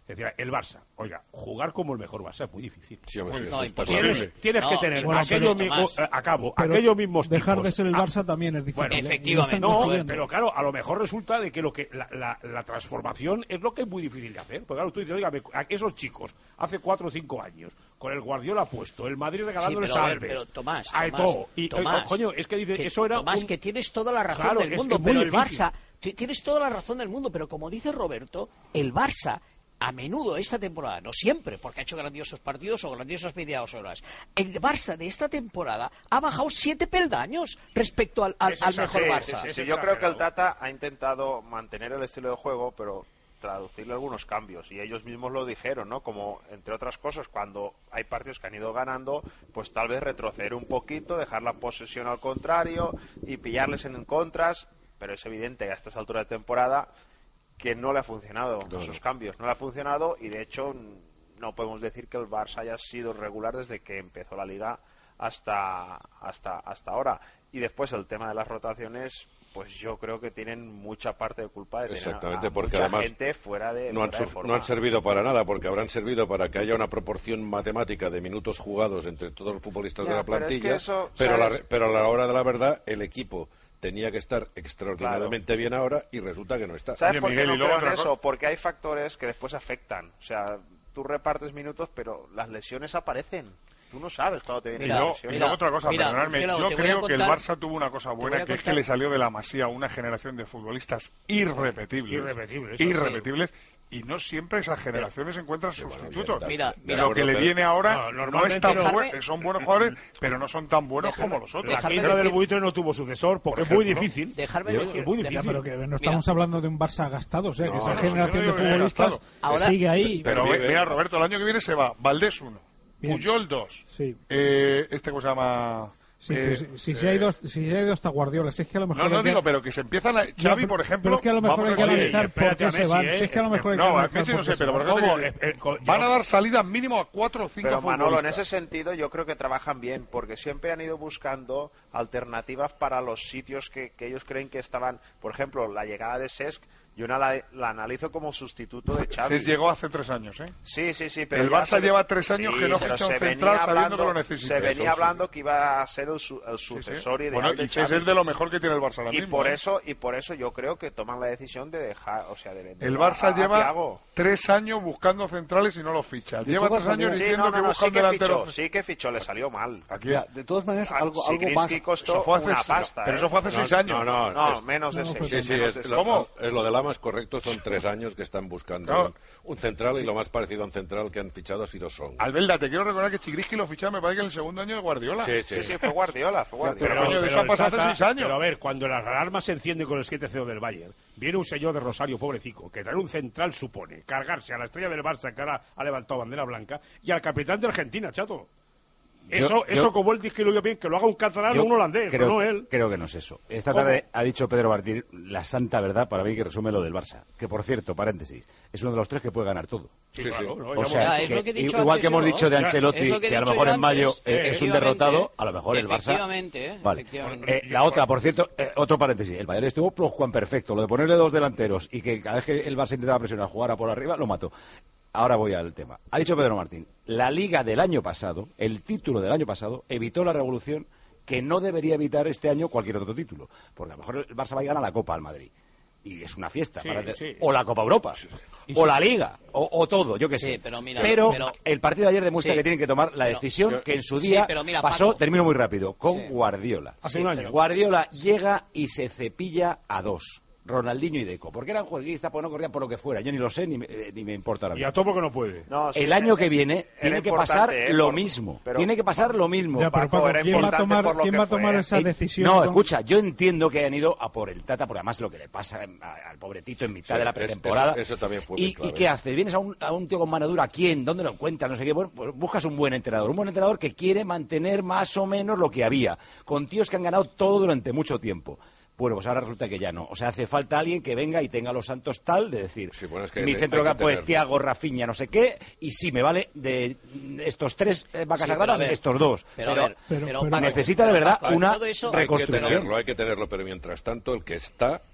Es decir, el Barça, oiga, jugar como el mejor Barça es muy difícil. Sí, hombre, sí, no, es tienes tienes no, que tener bueno, aquellos pero, mismos, Tomás, a cabo, pero aquellos mismos dejar tipos. de ser el Barça también es difícil. Bueno, efectivamente. No, pero claro, a lo mejor resulta de que lo que la, la, la transformación es lo que es muy difícil de hacer. Porque claro, tú dices, oiga, esos chicos, hace cuatro o cinco años, con el Guardiola puesto, el Madrid regalándoles sí, pero, a Alves, pero Tomás, a Tomás, Eto'o, y Tomás, eh, coño, es que dice, que, eso era Tomás, un... que tienes toda la razón claro, del es mundo, que pero el difícil. Barça, tienes toda la razón del mundo, pero como dice Roberto, el Barça a menudo esta temporada, no siempre, porque ha hecho grandiosos partidos o grandiosas medias horas, el Barça de esta temporada ha bajado siete peldaños respecto al, al, al mejor sí, Barça. Sí, sí, sí. Yo creo que el Tata ha intentado mantener el estilo de juego, pero traducirle algunos cambios, y ellos mismos lo dijeron, ¿no? Como, entre otras cosas, cuando hay partidos que han ido ganando, pues tal vez retroceder un poquito, dejar la posesión al contrario y pillarles en contras, pero es evidente que a estas alturas de temporada que no le ha funcionado no, esos cambios, no le ha funcionado, y de hecho no podemos decir que el Barça haya sido regular desde que empezó la Liga hasta hasta hasta ahora. Y después el tema de las rotaciones, pues yo creo que tienen mucha parte de culpa de tener Exactamente, a porque mucha además gente fuera de, no, han, fuera de forma. no han servido para nada, porque habrán servido para que haya una proporción matemática de minutos jugados entre todos los futbolistas ya, de la pero plantilla, es que eso, pero, la, ¿sabes? pero a la hora de la verdad el equipo tenía que estar extraordinariamente claro. bien ahora y resulta que no está. ¿Sabes por qué no creo en eso? Porque hay factores que después afectan. O sea, tú repartes minutos, pero las lesiones aparecen. Tú no sabes cuándo te viene la lesión. Y luego otra cosa, mira, perdonadme, yo creo que el Barça tuvo una cosa buena, que es que le salió de la Masía una generación de futbolistas irrepetibles. Irrepetibles. Irrepetibles. Y no siempre esas generaciones encuentran sustitutos. Mira, mira, lo que le viene ahora no, no es tan dejarme... bueno, son buenos jugadores, pero no son tan buenos dejarme, como los otros. La quinta del buitre no tuvo sucesor porque Por es muy difícil. Dejarme decir, es muy difícil. Ya, pero que no estamos mira. hablando de un Barça gastado, o sea, que no, esa no, generación de futbolistas ahora, sigue ahí. Pero, pero mira, Roberto, el año que viene se va Valdés uno, Puyol dos, sí. eh, este cómo se llama... Sí, eh, si, si, eh, se ha ido, si se ha ido hasta Guardiola, si es que a lo mejor... No, no que... digo, pero que se empiezan a... Xavi, no, por ejemplo... Pero es que a lo mejor hay que analizar por qué se van. ¿eh? Si es que a lo mejor hay que no, analizar a Messi no sé, pero por ejemplo... eh, eh, van a dar salidas mínimo a cuatro o cinco pero futbolistas. Manolo, en ese sentido yo creo que trabajan bien, porque siempre han ido buscando alternativas para los sitios que, que ellos creen que estaban... Por ejemplo, la llegada de Cesc, yo no la, la analizo como sustituto de Xavi. Cesc llegó hace tres años, ¿eh? Sí, sí, sí. Pero el Barça se... lleva tres años sí, que no ficha un central sabiendo que lo necesita. Se venía eso, hablando sí. que iba a ser el, su, el sucesor sí, sí. ideal bueno, de y Xavi. es de lo mejor que tiene el Barça ahora y mismo. Por ¿eh? eso, y por eso yo creo que toman la decisión de dejar, o sea, de vender el Barça a, lleva a tres años buscando centrales y no los ficha. Lleva tres años sí, diciendo no, no, que no, busca sí un delantero. Fichó, sí que fichó, le salió mal. Aquí, ya, de todas maneras, algo, si algo más... costó eso fue hace, una pasta. Pero ¿eh? eso fue hace no, seis años. No, no, no es, menos de no, seis. Sí, sí, menos es, de ¿Cómo? Lo, es lo de Lama es correcto, son tres años que están buscando claro. un, un central y lo más parecido a un central que han fichado ha sido Son. Albelda, te quiero recordar que Chigriski lo ficharon, me parece que en el segundo año de Guardiola. Sí, sí, sí, sí fue Guardiola, fue Guardiola. Pero, pero, pero eso ha pasado hace seis años. Pero a ver, cuando las alarmas se encienden con el siete cero del Bayern, viene un señor de Rosario, pobrecito, que traer un central supone cargarse a la estrella del Barça que ahora ha levantado bandera blanca y al capitán de Argentina, chato. Eso, yo, eso yo, como él dice que lo bien, que lo haga un catalán o un holandés, creo, pero no él. Creo que no es eso. Esta ¿Cómo? tarde ha dicho Pedro Martín la santa verdad para mí que resume lo del Barça. Que por cierto, paréntesis, es uno de los tres que puede ganar todo. Sí, sí, claro, no, o sea, ya, que, que que igual que hemos dicho de Ancelotti, que, que a lo mejor en mayo antes, es un derrotado, a lo mejor el Barça... Efectivamente, eh, vale. efectivamente. Eh, la otra, por cierto, eh, otro paréntesis, el Bayern estuvo plus Juan perfecto, lo de ponerle dos delanteros y que cada vez que el Barça intentaba presionar jugara por arriba, lo mató. Ahora voy al tema. Ha dicho Pedro Martín, la Liga del año pasado, el título del año pasado, evitó la revolución que no debería evitar este año cualquier otro título. Porque a lo mejor el Barça va a ganar la Copa al Madrid. Y es una fiesta. Sí, para te... sí. O la Copa Europa. Sí, sí. O la Liga. O, o todo, yo qué sí, sé. Pero, mira, pero, pero el partido de ayer demuestra sí, que tienen que tomar la pero, decisión pero, que en su día sí, mira, pasó, Paco, termino muy rápido, con sí. Guardiola. Hace un año. Guardiola llega y se cepilla a dos. Ronaldinho y Deco, porque eran jueguistas, porque no corrían por lo que fuera, yo ni lo sé ni me, eh, ni me importa ahora mismo. Y a todo porque no puede. No, sí, el año que viene tiene que pasar eh, lo por, mismo, pero, tiene que pasar lo mismo. Ya, pero Paco, ¿quién va a tomar, ¿quién va a tomar esa eh, decisión? No, con... escucha, yo entiendo que han ido a por el Tata, porque además lo que le pasa a, al pobretito en mitad sí, de la pretemporada. Eso, eso también fue y, ¿Y qué hace? ¿Vienes a un, a un tío con mano dura? ¿Quién? ¿Dónde lo encuentras? No sé qué. Bueno, pues buscas un buen entrenador, un buen entrenador que quiere mantener más o menos lo que había, con tíos que han ganado todo durante mucho tiempo. Bueno, pues ahora resulta que ya no. O sea, hace falta alguien que venga y tenga los santos tal, de decir, sí, bueno, es que mi centro de campo es Thiago, Rafinha, no sé qué, y sí, me vale de estos tres eh, vacas sí, sagradas, ver, estos dos. Pero, pero, ver, pero, pero, pero Paco, necesita de verdad Paco, una eso, reconstrucción. Hay que, tenerlo, hay que tenerlo, pero mientras tanto, el que está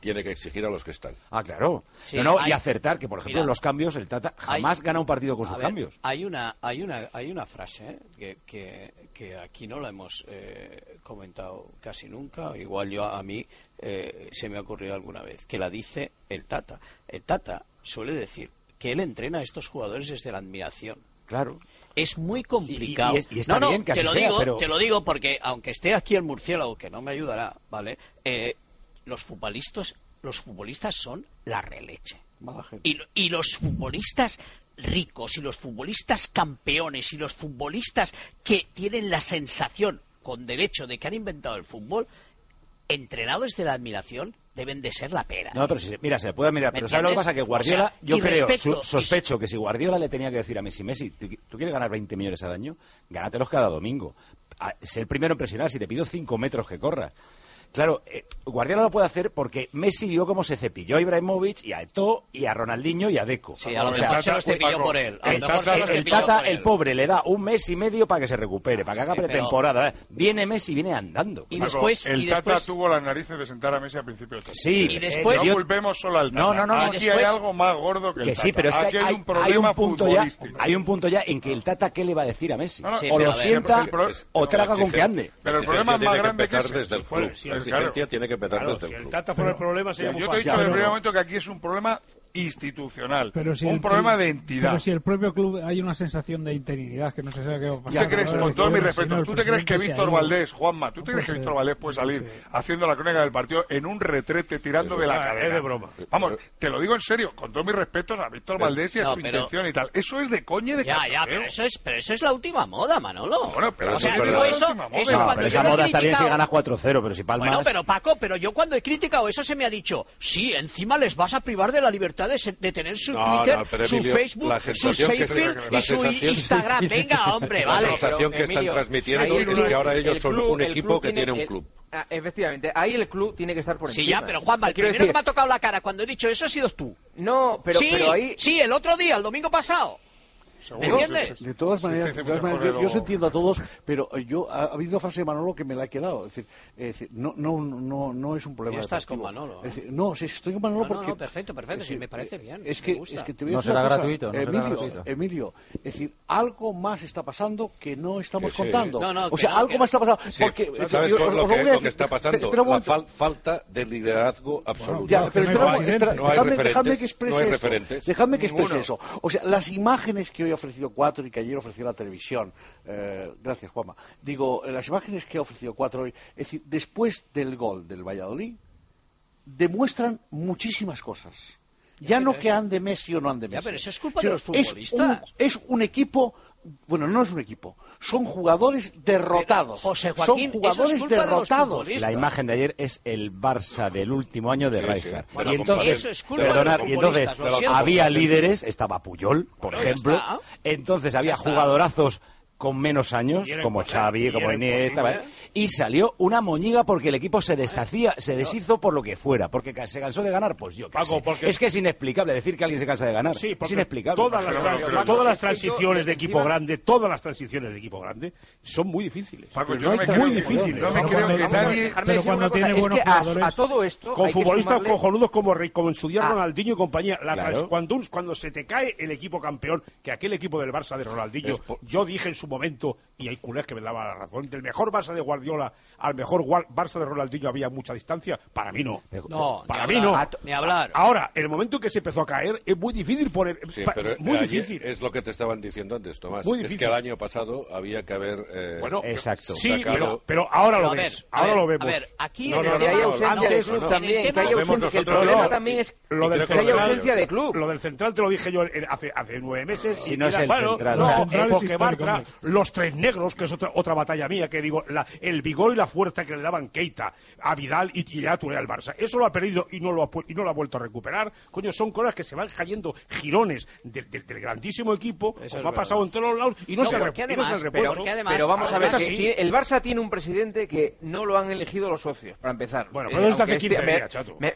tiene que exigir a los que están. Ah, claro. Sí, no, no, hay- y acertar, que por ejemplo Mira, en los cambios el Tata jamás hay- gana un partido con A sus ver, cambios. Hay una, hay una, hay una frase ¿eh? que, que, que aquí no la hemos eh, comentado casi nunca. Igual yo a mí eh, se me ha ocurrido alguna vez que la dice el Tata. El Tata suele decir que él entrena a estos jugadores desde la admiración. Claro. Es muy complicado. Y- y es- y está no, no, bien que te así lo sea, digo, pero- te lo digo porque aunque esté aquí el murciélago, que no me ayudará, ¿vale? Eh, los futbolistas, los futbolistas son la releche. Y, lo- y los futbolistas ricos y los futbolistas campeones y los futbolistas que tienen la sensación, con derecho, de que han inventado el fútbol, entrenados desde la admiración, deben de ser la pera. No, pero si, mira, se puede mirar. ¿Me Pero ¿sabes lo que entiendes? pasa? Que Guardiola, O sea, yo y creo, respeto, su- y- sospecho que si Guardiola le tenía que decir a Messi, Messi, ¿tú, tú quieres ganar veinte millones al año? Gánatelos cada domingo. A- Sé el primero en presionar, si te pido cinco metros que corras. Claro, eh, Guardiola lo puede hacer porque Messi vio cómo se cepilló a Ibrahimovic y a Eto'o y a Ronaldinho y a Deco. Sí, a lo mejor se los cepilló por él. A lo El mejor Tata, se los el, cepilló Tata, por él. el pobre, le da un mes y medio para que se recupere, para que haga Pero- pretemporada. ¿eh? Viene Messi, viene andando. Y Paco, después- el y Tata después- tuvo las narices de sentar a Messi al principio del Sí, torneo. y después- no yo- culpemos solo al Tata. No, no, no, no. Aquí Y después- hay algo más gordo que el Que Tata. sí, pero es que Aquí hay, hay un hay problema un punto ya, futbolístico. hay un punto ya en que el Tata ¿qué le va a decir a Messi? No, no, o sí, lo pero sienta el pro- o traga con que ande. Pero el problema es más grande que empezar ese. desde el Fue- club. sí, La claro. exigencia tiene que empezar Claro, desde si el el club. Tata fuera el problema sería Yo muy te he fácil. dicho desde el Pero- primer momento que aquí es un problema institucional, Pero si un el- problema el- de entidad. Pero si el propio club hay una sensación de interinidad que no se sabe qué va a pasar. ¿Qué crees, Ahora con el todos mis gobierno, si no, respetos, el tú te crees que presidente se ha Víctor ido? Valdés, Juanma, tú te crees que puede Víctor ser. Valdés puede salir haciendo la crónica del partido en un retrete tirando Eso de la es- cadena? es de broma. Vamos, te lo digo en serio, con todos mis respetos a Víctor Pero- Valdés y a no, su pero- intención y tal. Eso es de coña y de Ya, ya, cachondeo. pero eso es, pero eso es la última moda, Manolo. Bueno, pero o sea, eso es digo la eso, última moda. eso No, cuando pero yo esa lo he moda está bien si criticado- ganas cuatro cero, pero si palmas... Bueno, pero Paco, pero yo cuando he criticado eso se me ha dicho, sí, encima les vas a privar de la libertad de, se- de tener su No, Twitter, no, pero su Emilio, Facebook, la su sensación que- Seinfeld la y su sensación- Instagram. Venga, hombre, La vale. sensación que Emilio, están transmitiendo ahí es el- que ahora ellos el son club- un el equipo club que tiene un el- club. ah, efectivamente, ahí el club tiene que estar por Sí, encima. ya, pero Juanma, el Quiero primero decir- que me ha tocado la cara cuando he dicho eso ha sido tú. No, pero, sí, pero ahí... sí, el otro día, el domingo pasado. ¿Me entiendes? De todas maneras, de todas maneras, yo, yo os entiendo a todos, pero eh, yo ha, ha habido una frase de Manolo que me la he quedado. Es decir, es decir, no, no, no, no es un problema. Ya estás con deportivo. Manolo, ¿eh? Es decir, no, sí, estoy con Manolo No, no, porque. no, perfecto, perfecto, es sí, decir, me parece bien, Es me que, gusta. es que te voy a No decir una será cosa, gratuito, no será Emilio, gratuito. Emilio, es decir, algo más está pasando que no estamos Que sí. contando. No, no, o que sea, no, algo que- más está pasando. Sí, Porque, es ¿sabes decir, qué os- es lo os voy que, a lo decir- que está pasando? espera un La momento. fal- falta de liderazgo absoluto. Ya, pero espera, no hay, espera, no hay dejadme, referentes, dejadme que exprese no hay esto. referentes. Dejadme que exprese Ninguno. eso. O sea, las imágenes que hoy ha ofrecido Cuatro y que ayer ofreció la televisión, eh, gracias Juanma, digo, eh, las imágenes que ha ofrecido Cuatro hoy, es decir, después del gol del Valladolid, demuestran muchísimas cosas. Ya no que ande Messi o no ande Messi. Ya, pero eso es culpa sino de los futbolistas. Es un, es un equipo, bueno, no es un equipo, son jugadores derrotados. José son Joaquín, eso es jugadores culpa de los derrotados. futbolistas. La imagen de ayer es el Barça del último año de Sí, Rijkaard. sí, de la y entonces, Eso es culpa de perdonad, los y entonces futbolistas, lo siento. había líderes, estaba Puyol, por Bueno, ya ejemplo, está. entonces había Ya está. jugadorazos con menos años, Y era como imposible, Xavi, y como era Iniesta, imposible. ¿vale? Y salió una moñiga porque el equipo se deshacía, se deshizo por lo que fuera, porque ca- se cansó de ganar, pues yo qué Paco, sé. porque- Es que es inexplicable decir que alguien se cansa de ganar. Sí, es porque inexplicable. Todas las, Pero, trans- pero, todas las pero, transiciones de equipo encima- grande, todas las transiciones de equipo grande son muy difíciles. Paco, Pero yo no me hay creo muy que- difíciles. no me Pero creo cuando- que vamos a ver, nadie- Dejarme pero decir cuando una cosa, tiene es buenos que a- jugadores a todo esto con hay que futbolistas sumarle- cojonudos como, Re- como en su día Ah. Ronaldinho y compañía, la Claro. trans- cuando, un- cuando se te cae el equipo campeón, que aquel equipo del Barça de Ronaldinho, Es por- yo dije en su momento, y hay culés que me daba la razón, del mejor Barça de Guardiola al mejor Gua- Barça de Ronaldinho había mucha distancia. Para mí no. No, Para ni mí no. hablar, ni hablar. Ahora, en el momento que se empezó a caer, es muy difícil poner. Sí, pa- pero muy ayer difícil. es lo que te estaban diciendo antes, Tomás. Muy Es difícil. que el año pasado había que haber eh, Bueno, exacto. Sí, sacado- pero, pero ahora Pero lo a ver, ves. a ahora ver, lo vemos. a ver, aquí No, en no, el no, que hay no, ausencia no, de antes, club no. también, En el que hay tema- ausencia, que el No, no, problema no. también es Lo del que hay central, ausencia de club. Lo del central te lo dije yo en- hace, hace nueve meses. Si y no es mira, el bueno, central. No, No, eh, central porque es histórico, marca hombre. los tres negros, que es otra, otra batalla mía, que digo, la- el vigor y la fuerza que le daban Keita a Vidal y, y a Touré al Barça. Eso lo ha perdido y no lo ha, pu- y no lo ha vuelto a recuperar. Coño, son cosas que se van cayendo girones de- de- del grandísimo equipo, Eso como es ha pasado en todos los lados, y no, No, se, porque re- y no se además- repuesto. pero- pero vamos a ver, Es que así. tiene- el Barça tiene un presidente que no lo han elegido los socios, para empezar. Bueno, Eh, pero esto hace aunque quince este- me- días, chato. me-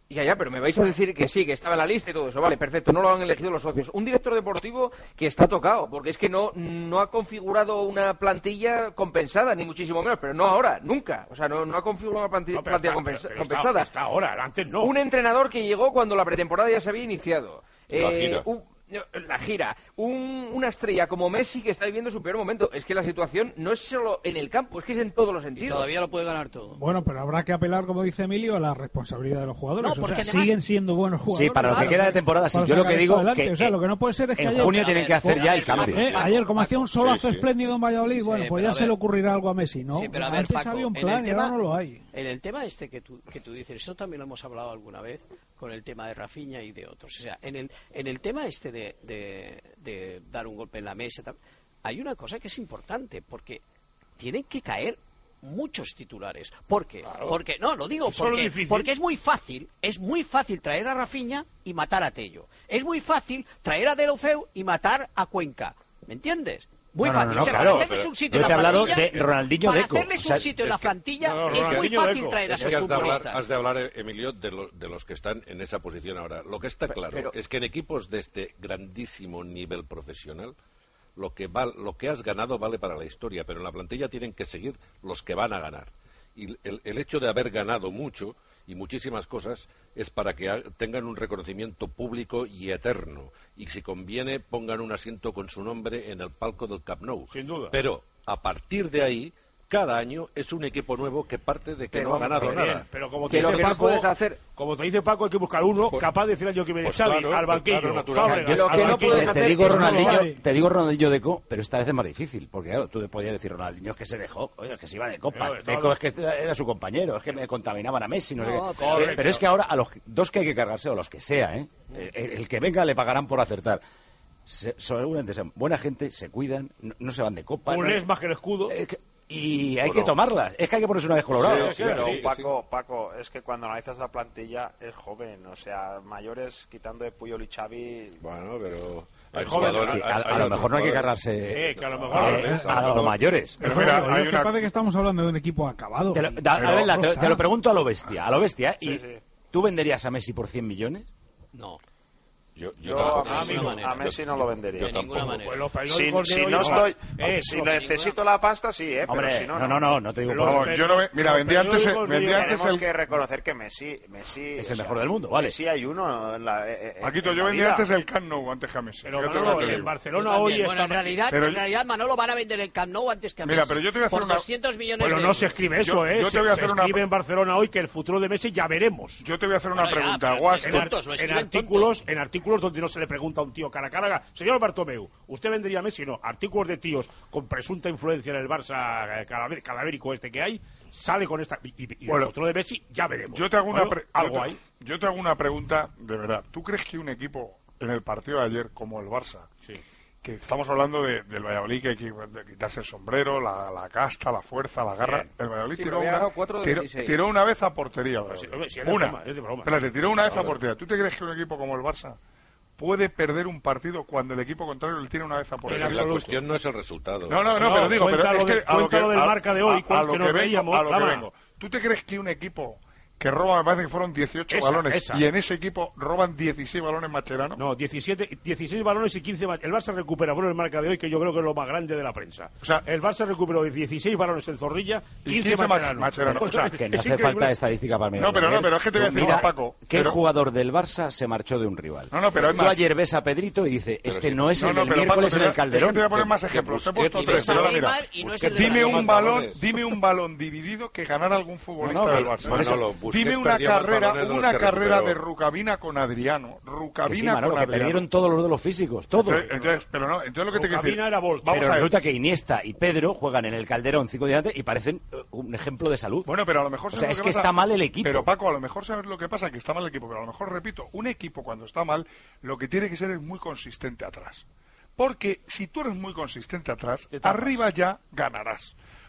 Ya, ya, pero me vais a decir que sí, que estaba en la lista y todo eso. Vale, perfecto, no lo han elegido los socios. Un director deportivo que está tocado, porque es que no, no ha configurado una plantilla compensada, ni muchísimo menos, pero no ahora, nunca. O sea, no, no ha configurado una plantilla, No, pero plantilla está- compensa- pero está- compensada. está ahora, antes no. Un entrenador que llegó cuando la pretemporada ya se había iniciado. La Eh, gira. un- la gira. Un- una estrella como Messi que está viviendo su peor momento. Es que la situación no es solo en el campo, es que es en todos los sentidos. todavía lo puede ganar todo. Bueno, pero habrá que apelar, como dice Emilio, a la responsabilidad de los jugadores. No, o sea, porque además- siguen siendo buenos jugadores. Sí, para lo que queda de temporada, sí. Para Yo lo que sacar digo esto adelante. que O sea, lo que no puede ser es que en ayer... junio tienen que hacer ya el cambio. Eh, ayer, como hacía un solazo Sí, sí. espléndido en Valladolid, bueno, Sí, pues pero ya a se ver. le ocurrirá algo a Messi, ¿no? Sí, pero a ver, Antes Paco, había un en plan el y ahora tema- no lo hay. En el tema este que tú, que tú dices, eso también lo hemos hablado alguna vez con el tema de Rafinha y de otros. O sea, en el, en el tema este de, de, de dar un golpe en la mesa, tal, hay una cosa que es importante, porque tienen que caer muchos titulares. ¿Por qué? Porque, no, lo digo Eso es lo porque, difícil. porque es muy fácil, es muy fácil traer a Rafinha y matar a Tello. Es muy fácil traer a Deulofeu y matar a Cuenca. ¿Me entiendes? Muy No, no, fácil. no, O sea, claro, para hacerles pero un sitio yo en te la he hablado plantilla, de Ronaldinho para Deco. hacerles O sea, un sitio en la es que- plantilla No, no, es muy Ronaldinho fácil Deco. traer a Es esos que has de hablar, futbolistas. has de hablar, eh, Emilio, de, lo- de los que están en esa posición ahora. Lo que está claro pero- es que en equipos de este grandísimo nivel profesional, lo que, val- lo que has ganado vale para la historia, pero en la plantilla tienen que seguir los que van a ganar. Y el, el hecho de haber ganado mucho y muchísimas cosas es para que ha- tengan un reconocimiento público y eterno. Y si conviene, pongan un asiento con su nombre en el palco del Camp Nou. Sin duda. Pero a partir de ahí, cada año es un equipo nuevo que parte de que Pero no ha vamos ganado a ver, nada. Pero como Que te lo dice que no Paco, puedes hacer- como te dice Paco, hay que buscar uno Pues- capaz de decir al año que viene pues Xavi, claro, al pues banquillo, claro, natural. Fábregas, Yo lo al que no banquillo. puedes te digo No lo Ronaldinho, hay. te digo Ronaldinho Deco, pero esta vez es más difícil, porque claro, tú podías decir Ronaldinho es que se dejó, oye, es que se iba de copa, Pero, Deco no, es que este era su compañero, es que me contaminaban a Messi, no, sé No, qué. pero- Eh, pero es que ahora a los dos que hay que cargarse, o los que sea, ¿eh? el, el que venga le pagarán por acertar. Se, seguramente sean buena gente, se cuidan, no, no se van de copa. Un no- es más que el escudo. eh, que- y hay Bueno. que tomarlas, es que hay que ponerse una vez colorado. Sí, pero Paco, Paco, es que cuando analizas la plantilla es joven, o sea, mayores quitando de Puyol y Xavi. Bueno, pero hay jugadores- Sí, a- a lo mejor no hay que cargarse, Eh, que a lo eh, mejor a los mayores. Pero Pero mira, mira, hay es que una- parece que estamos hablando de un equipo acabado. Te lo, da- Pero- a ver, la- te, está. te lo pregunto a lo bestia, a lo bestia. ¿Y Sí, sí. tú venderías a Messi por cien millones? No. Yo, Yo tampoco. a Messi, a Messi no lo vendería. Yo tampoco. Pues los Si, periódicos de si hoy no no- estoy, Eh, si no, necesito la pasta, sí, eh, Hombre, pero si no, no, no, no, no te digo Los por favor. per- yo no ve- mira, los vendía antes, periódicos vendía digan- antes tenemos el, que reconocer que Messi, Messi Es o el sea, mejor del mundo, vale. Messi hay uno en la, eh, eh, Paquito, en yo la vendía vida. antes el Camp Nou antes que a Messi. Pero Fíjate lo Manolo, que te en digo. Barcelona Yo hoy también. Bueno, está... en realidad, Pero en yo- realidad Manolo van a vender el Camp Nou antes que a Messi. Mira, pero yo te voy a hacer por una- doscientos millones Bueno, de no euros. se escribe eso, Yo- ¿eh? yo te Se- voy a se hacer una- escribe en Barcelona hoy que el futuro de Messi ya veremos. Yo te voy a hacer una Bueno, ya, pregunta, pero Guas. en En, ar- tontos, lo en escriben artículos, en artículos donde no se le pregunta a un tío cara a cara, señor Bartomeu, ¿usted vendería a Messi? No, artículos de tíos con presunta influencia en el Barça eh, cadaver- cadavérico este que hay, sale con esta... Y, y- y Bueno, el futuro de Messi ya veremos. Yo te hago una, Bueno, pre- algo yo te- hay. yo te hago una pregunta de verdad. ¿Tú crees que un equipo en el partido de ayer como el Barça, Sí. que estamos hablando de- del Valladolid, que hay que de quitarse el sombrero, la, la casta, la fuerza, la garra, Bien. el Valladolid Sí, tiró, pero había una, ganado cuatro de tiró, dieciséis. tiró una vez a portería. el Sí, Valladolid. hombre, sí, es de una. broma, es de broma. Espérate, tiró una vez a Vale. portería. ¿Tú te crees que un equipo como el Barça puede perder un partido cuando el equipo contrario le tira una vez a portería? En La absoluto. cuestión no es el resultado. No, no, no, No, pero digo, pero cuéntalo es que de- a lo que, cuéntalo del a- marca de hoy, a- cuál a lo que que nos vengo, veíamos, a lo que Lama. vengo. ¿Tú te crees que un equipo que roba, me parece que fueron dieciocho Esa, balones, esa. y en ese equipo roban dieciséis balones Mascherano? No, diecisiete, dieciséis balones y quince... ma- El Barça recupera, bueno, el marca de hoy, que yo creo que es lo más grande de la prensa. O sea, el Barça recuperó dieciséis balones en Zorrilla, y quince, quince Mascherano. Mascherano. O sea, Que no Es hace increíble. falta estadística para mirar. No, pero no, pero es que te voy a decir Mira, más, Paco. ¿qué Pero- jugador del Barça se marchó de un rival? No, no, pero hay Tú más. ayer ves a Pedrito y dice, Pero este sí. no es No, el no, del pero Paco, miércoles te en voy a- el Calderón. es que te voy a poner más Que ejemplos. Te he Busquets puesto y tres, Benzema pero ahora mira. Neymar y no es el de Dime la un Barcelona. balón, Balones. dime un balón dividido que ganara algún futbolista No, no, del que- Barça. Manolo, Busquets Dime una perdió más carrera, balones de los una que carrera recuperó. de Rucabina con Adriano. Que sí, Rucabina Manolo, con que Adriano. perdieron todos los duelos físicos, todos. Entonces, entonces, pero no, entonces lo que te quiero decir. Rucabina era Bolt. Vamos Pero a ver. resulta que Iniesta y Pedro juegan en el Calderón cinco días antes y parecen eh, un ejemplo de salud. Bueno, pero a lo mejor O ¿sabes sea, lo es que que pasa? está mal el equipo. Pero Paco, a lo mejor sabes lo que pasa, que está mal el equipo, pero a lo mejor, repito, un equipo cuando está mal, lo que tiene que ser es muy consistente atrás. Porque si tú eres muy consistente atrás, Te tapas. arriba ya ganarás.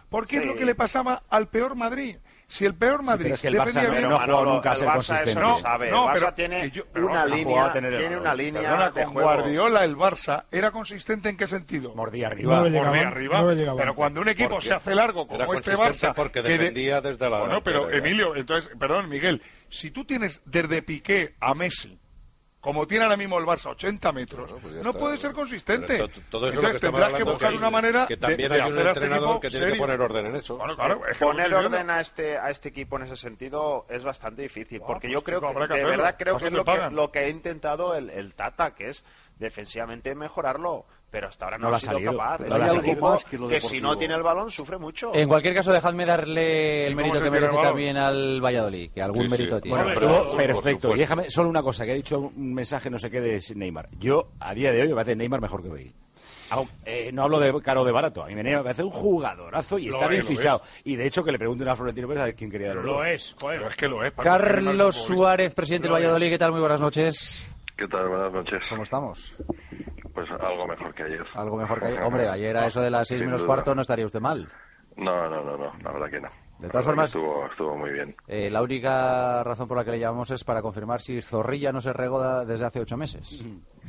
porque Sí. es lo que le pasaba al peor Madrid. Si el peor Madrid pero es que el Barça defendía no- bien, no ha jugado nunca a el ser Barça consistente. eso lo sabe. No, el Barça pero tiene que yo- pero una vamos, ha línea, jugado a tener el tiene balón. una línea Perdona, de con juego. Guardiola el Barça era consistente en qué sentido. Mordía No arriba. le llegaban, Mordía arriba, no le llegaban. pero cuando un equipo Porque se hace largo era como este consistente Barça, porque que de- defendía desde la Bueno, pero delantera, ya. Emilio, entonces, perdón, Miguel, si tú tienes desde Piqué a Messi, como tiene ahora mismo el Barça ochenta metros, Bueno, pues ya no está. puede ser consistente. Pero to- todo eso es lo Entonces que estamos tendrás que hablando, buscar que- una manera que de, también de hay un hacer a este entrenador equipo que tiene que serio. poner orden en eso. Bueno, claro, es que Poner lo estoy orden viendo. a este a este equipo en ese sentido es bastante difícil, Ah, porque pues yo creo chico, que, habrá que de hacerlo. verdad creo ¿Para que es qué lo te que, pagan? lo que ha intentado el, el Tata, que es defensivamente mejorarlo, pero hasta ahora no, No le ha ha sido salido. capaz. No Es le ha un salido. equipo Más que lo que si deportivo. no tiene el balón sufre mucho. En cualquier caso, dejadme darle ¿Y el cómo mérito se que tira el merece balón? también al Valladolid, que algún Sí, sí. mérito tiene. Bueno, Pero- pero- por Perfecto. supuesto. Y déjame solo una cosa, que ha dicho un mensaje no sé qué de Neymar. Yo, a día de hoy, me parece Neymar mejor que Bale. Au- eh, no hablo de caro o de barato. A mí me parece un jugadorazo y Lo está es, bien lo fichado. Y de hecho, que le pregunten a Florentino Pérez a ver quién quería de los Lo dos. es, joder. Pero es que lo es. para ser Carlos mal futbolista. Suárez, presidente del Lo Valladolid, es. ¿qué tal? Muy buenas noches. ¿Qué tal? Buenas noches. ¿Cómo estamos? Pues algo mejor que ayer. Algo mejor que ayer. Hombre, ayer a eso de las seis Sin menos duda. cuarto no estaría usted mal. No, no, no, no, la verdad que no. De La todas verdad formas- que Estuvo, estuvo muy bien. Eh, la única razón por la que le llamamos es para confirmar si Zorrilla no se regoda desde hace ocho meses.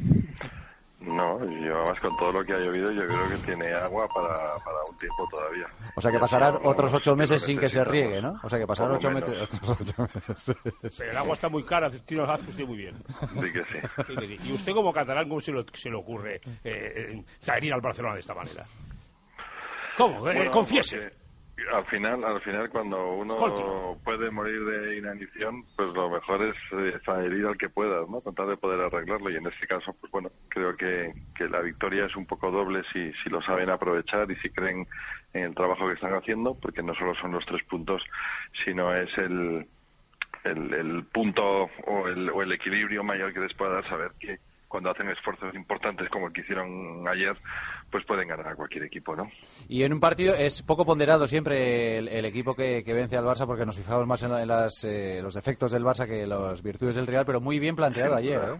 No, yo además con todo lo que ha llovido, yo creo que tiene agua para, para un tiempo todavía. O sea que Y pasarán eso, otros ocho vamos, meses que sin lo que se necesitamos. riegue, ¿no? O sea que pasarán Por ocho, lo met- menos. otros ocho meses. Pero el agua está muy cara, tío, lo hace usted muy bien. Sí que sí. Sí que sí. Y usted como catalán, ¿cómo se, lo- se le ocurre eh, eh, salir al Barcelona de esta manera? ¿Cómo? Eh, Bueno, confiese. porque Al final, al final cuando uno Continúa. puede morir de inanición, pues lo mejor es eh, herir al que puedas, ¿no? Tratar de poder arreglarlo y en este caso, pues bueno, creo que, que la victoria es un poco doble si, si lo saben aprovechar y si creen en el trabajo que están haciendo, porque no solo son los tres puntos, sino es el, el, el punto o el, o el equilibrio mayor que les pueda dar saber que cuando hacen esfuerzos importantes como el que hicieron ayer, pues pueden ganar a cualquier equipo, ¿no? Y en un partido es poco ponderado siempre el, el equipo que, que vence al Barça porque nos fijamos más en, la- en las, eh, los defectos del Barça que las virtudes del Real, pero muy bien planteado Sí, ayer, claro. ¿eh?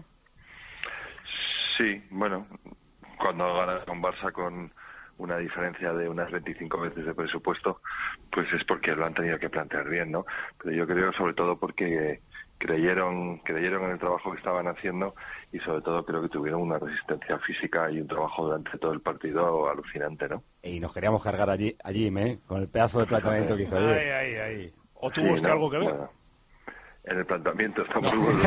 Sí, bueno, cuando ganas con Barça con una diferencia de unas veinticinco veces de presupuesto, pues es porque lo han tenido que plantear bien, ¿no? Pero yo creo sobre todo porque creyeron creyeron en el trabajo que estaban haciendo y sobre todo creo que tuvieron una resistencia física y un trabajo durante todo el partido alucinante, ¿no? Y nos queríamos cargar allí, allí ¿eh? Con el pedazo de planteamiento que hizo Ay, ayer. ay, ay. ¿O tuvo Sí, usted ¿no? algo que ver? Bueno, en el planteamiento está muy bueno.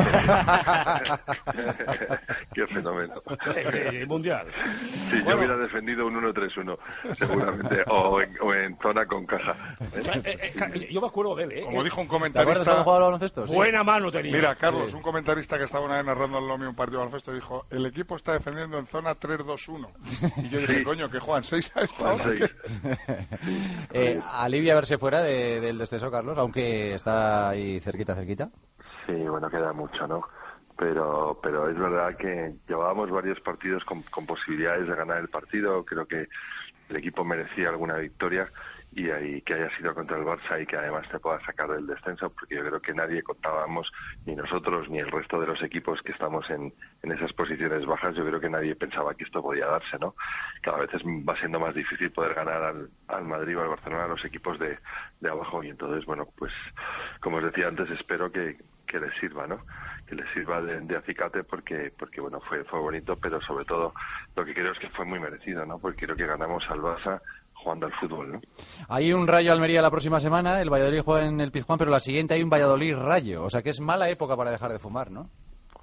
Qué fenómeno. Eh, mundial. Si yo Bueno. hubiera defendido un uno tres uno, seguramente, o en, o en zona con caja. Eh, eh, eh, yo me acuerdo de él, ¿eh? Como dijo un ¿Te acuerdas comentarista... cuando jugaba al baloncesto? Sí. Buena mano tenía. Mira, Carlos, Sí. un comentarista que estaba una vez narrando al Lomi un partido de baloncesto dijo: el equipo está defendiendo en zona tres dos uno. Y yo dije, Sí. coño, que juegan seis a esta Juan hora. seis. Eh, alivia verse fuera de- del descenso, Carlos, aunque está ahí cerquita, cerquita. Sí, bueno, queda mucho, ¿no? Pero, pero es verdad que llevábamos varios partidos con, con posibilidades de ganar el partido. Creo que el equipo merecía alguna victoria y ahí que haya sido contra el Barça y que además te pueda sacar del descenso, porque yo creo que nadie contábamos, ni nosotros ni el resto de los equipos que estamos en, en esas posiciones bajas, yo creo que nadie pensaba que esto podía darse, ¿no? Cada vez es, va siendo más difícil poder ganar al, al Madrid o al Barcelona, a los equipos de, de abajo, y entonces, bueno, pues como os decía antes, espero que, que les sirva, ¿no? Que les sirva de, de acicate porque, porque bueno, fue, fue bonito, pero sobre todo lo que creo es que fue muy merecido, ¿no? Porque creo que ganamos al Barça jugando al fútbol, ¿no? Hay un Rayo Almería la próxima semana, el Valladolid juega en el Pizjuán, pero la siguiente hay un Valladolid Rayo, o sea que es mala época para dejar de fumar, ¿no?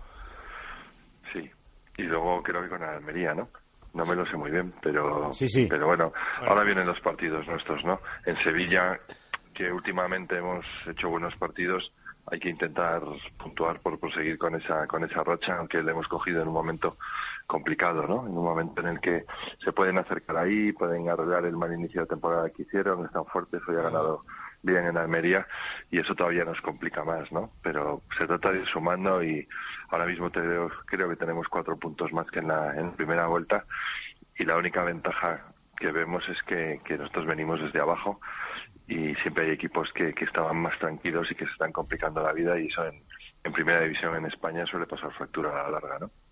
Sí, y luego creo que con Almería, ¿no? No me lo sé muy bien, pero Sí, sí. pero bueno, ahora vienen los partidos nuestros, ¿no? En Sevilla, que últimamente hemos hecho buenos partidos, hay que intentar puntuar por proseguir con esa con esa racha, aunque le hemos cogido en un momento complicado, ¿no? En un momento en el que se pueden acercar ahí, pueden arreglar el mal inicio de temporada que hicieron, están fuertes, hoy ha ganado bien en Almería y eso todavía nos complica más, ¿no? Pero se trata de ir sumando y ahora mismo te veo- creo que tenemos cuatro puntos más que en la, en la primera vuelta y la única ventaja que vemos es que, que nosotros venimos desde abajo y siempre hay equipos que, que estaban más tranquilos y que se están complicando la vida y eso en, en primera división en España suele pasar factura a la larga, ¿no?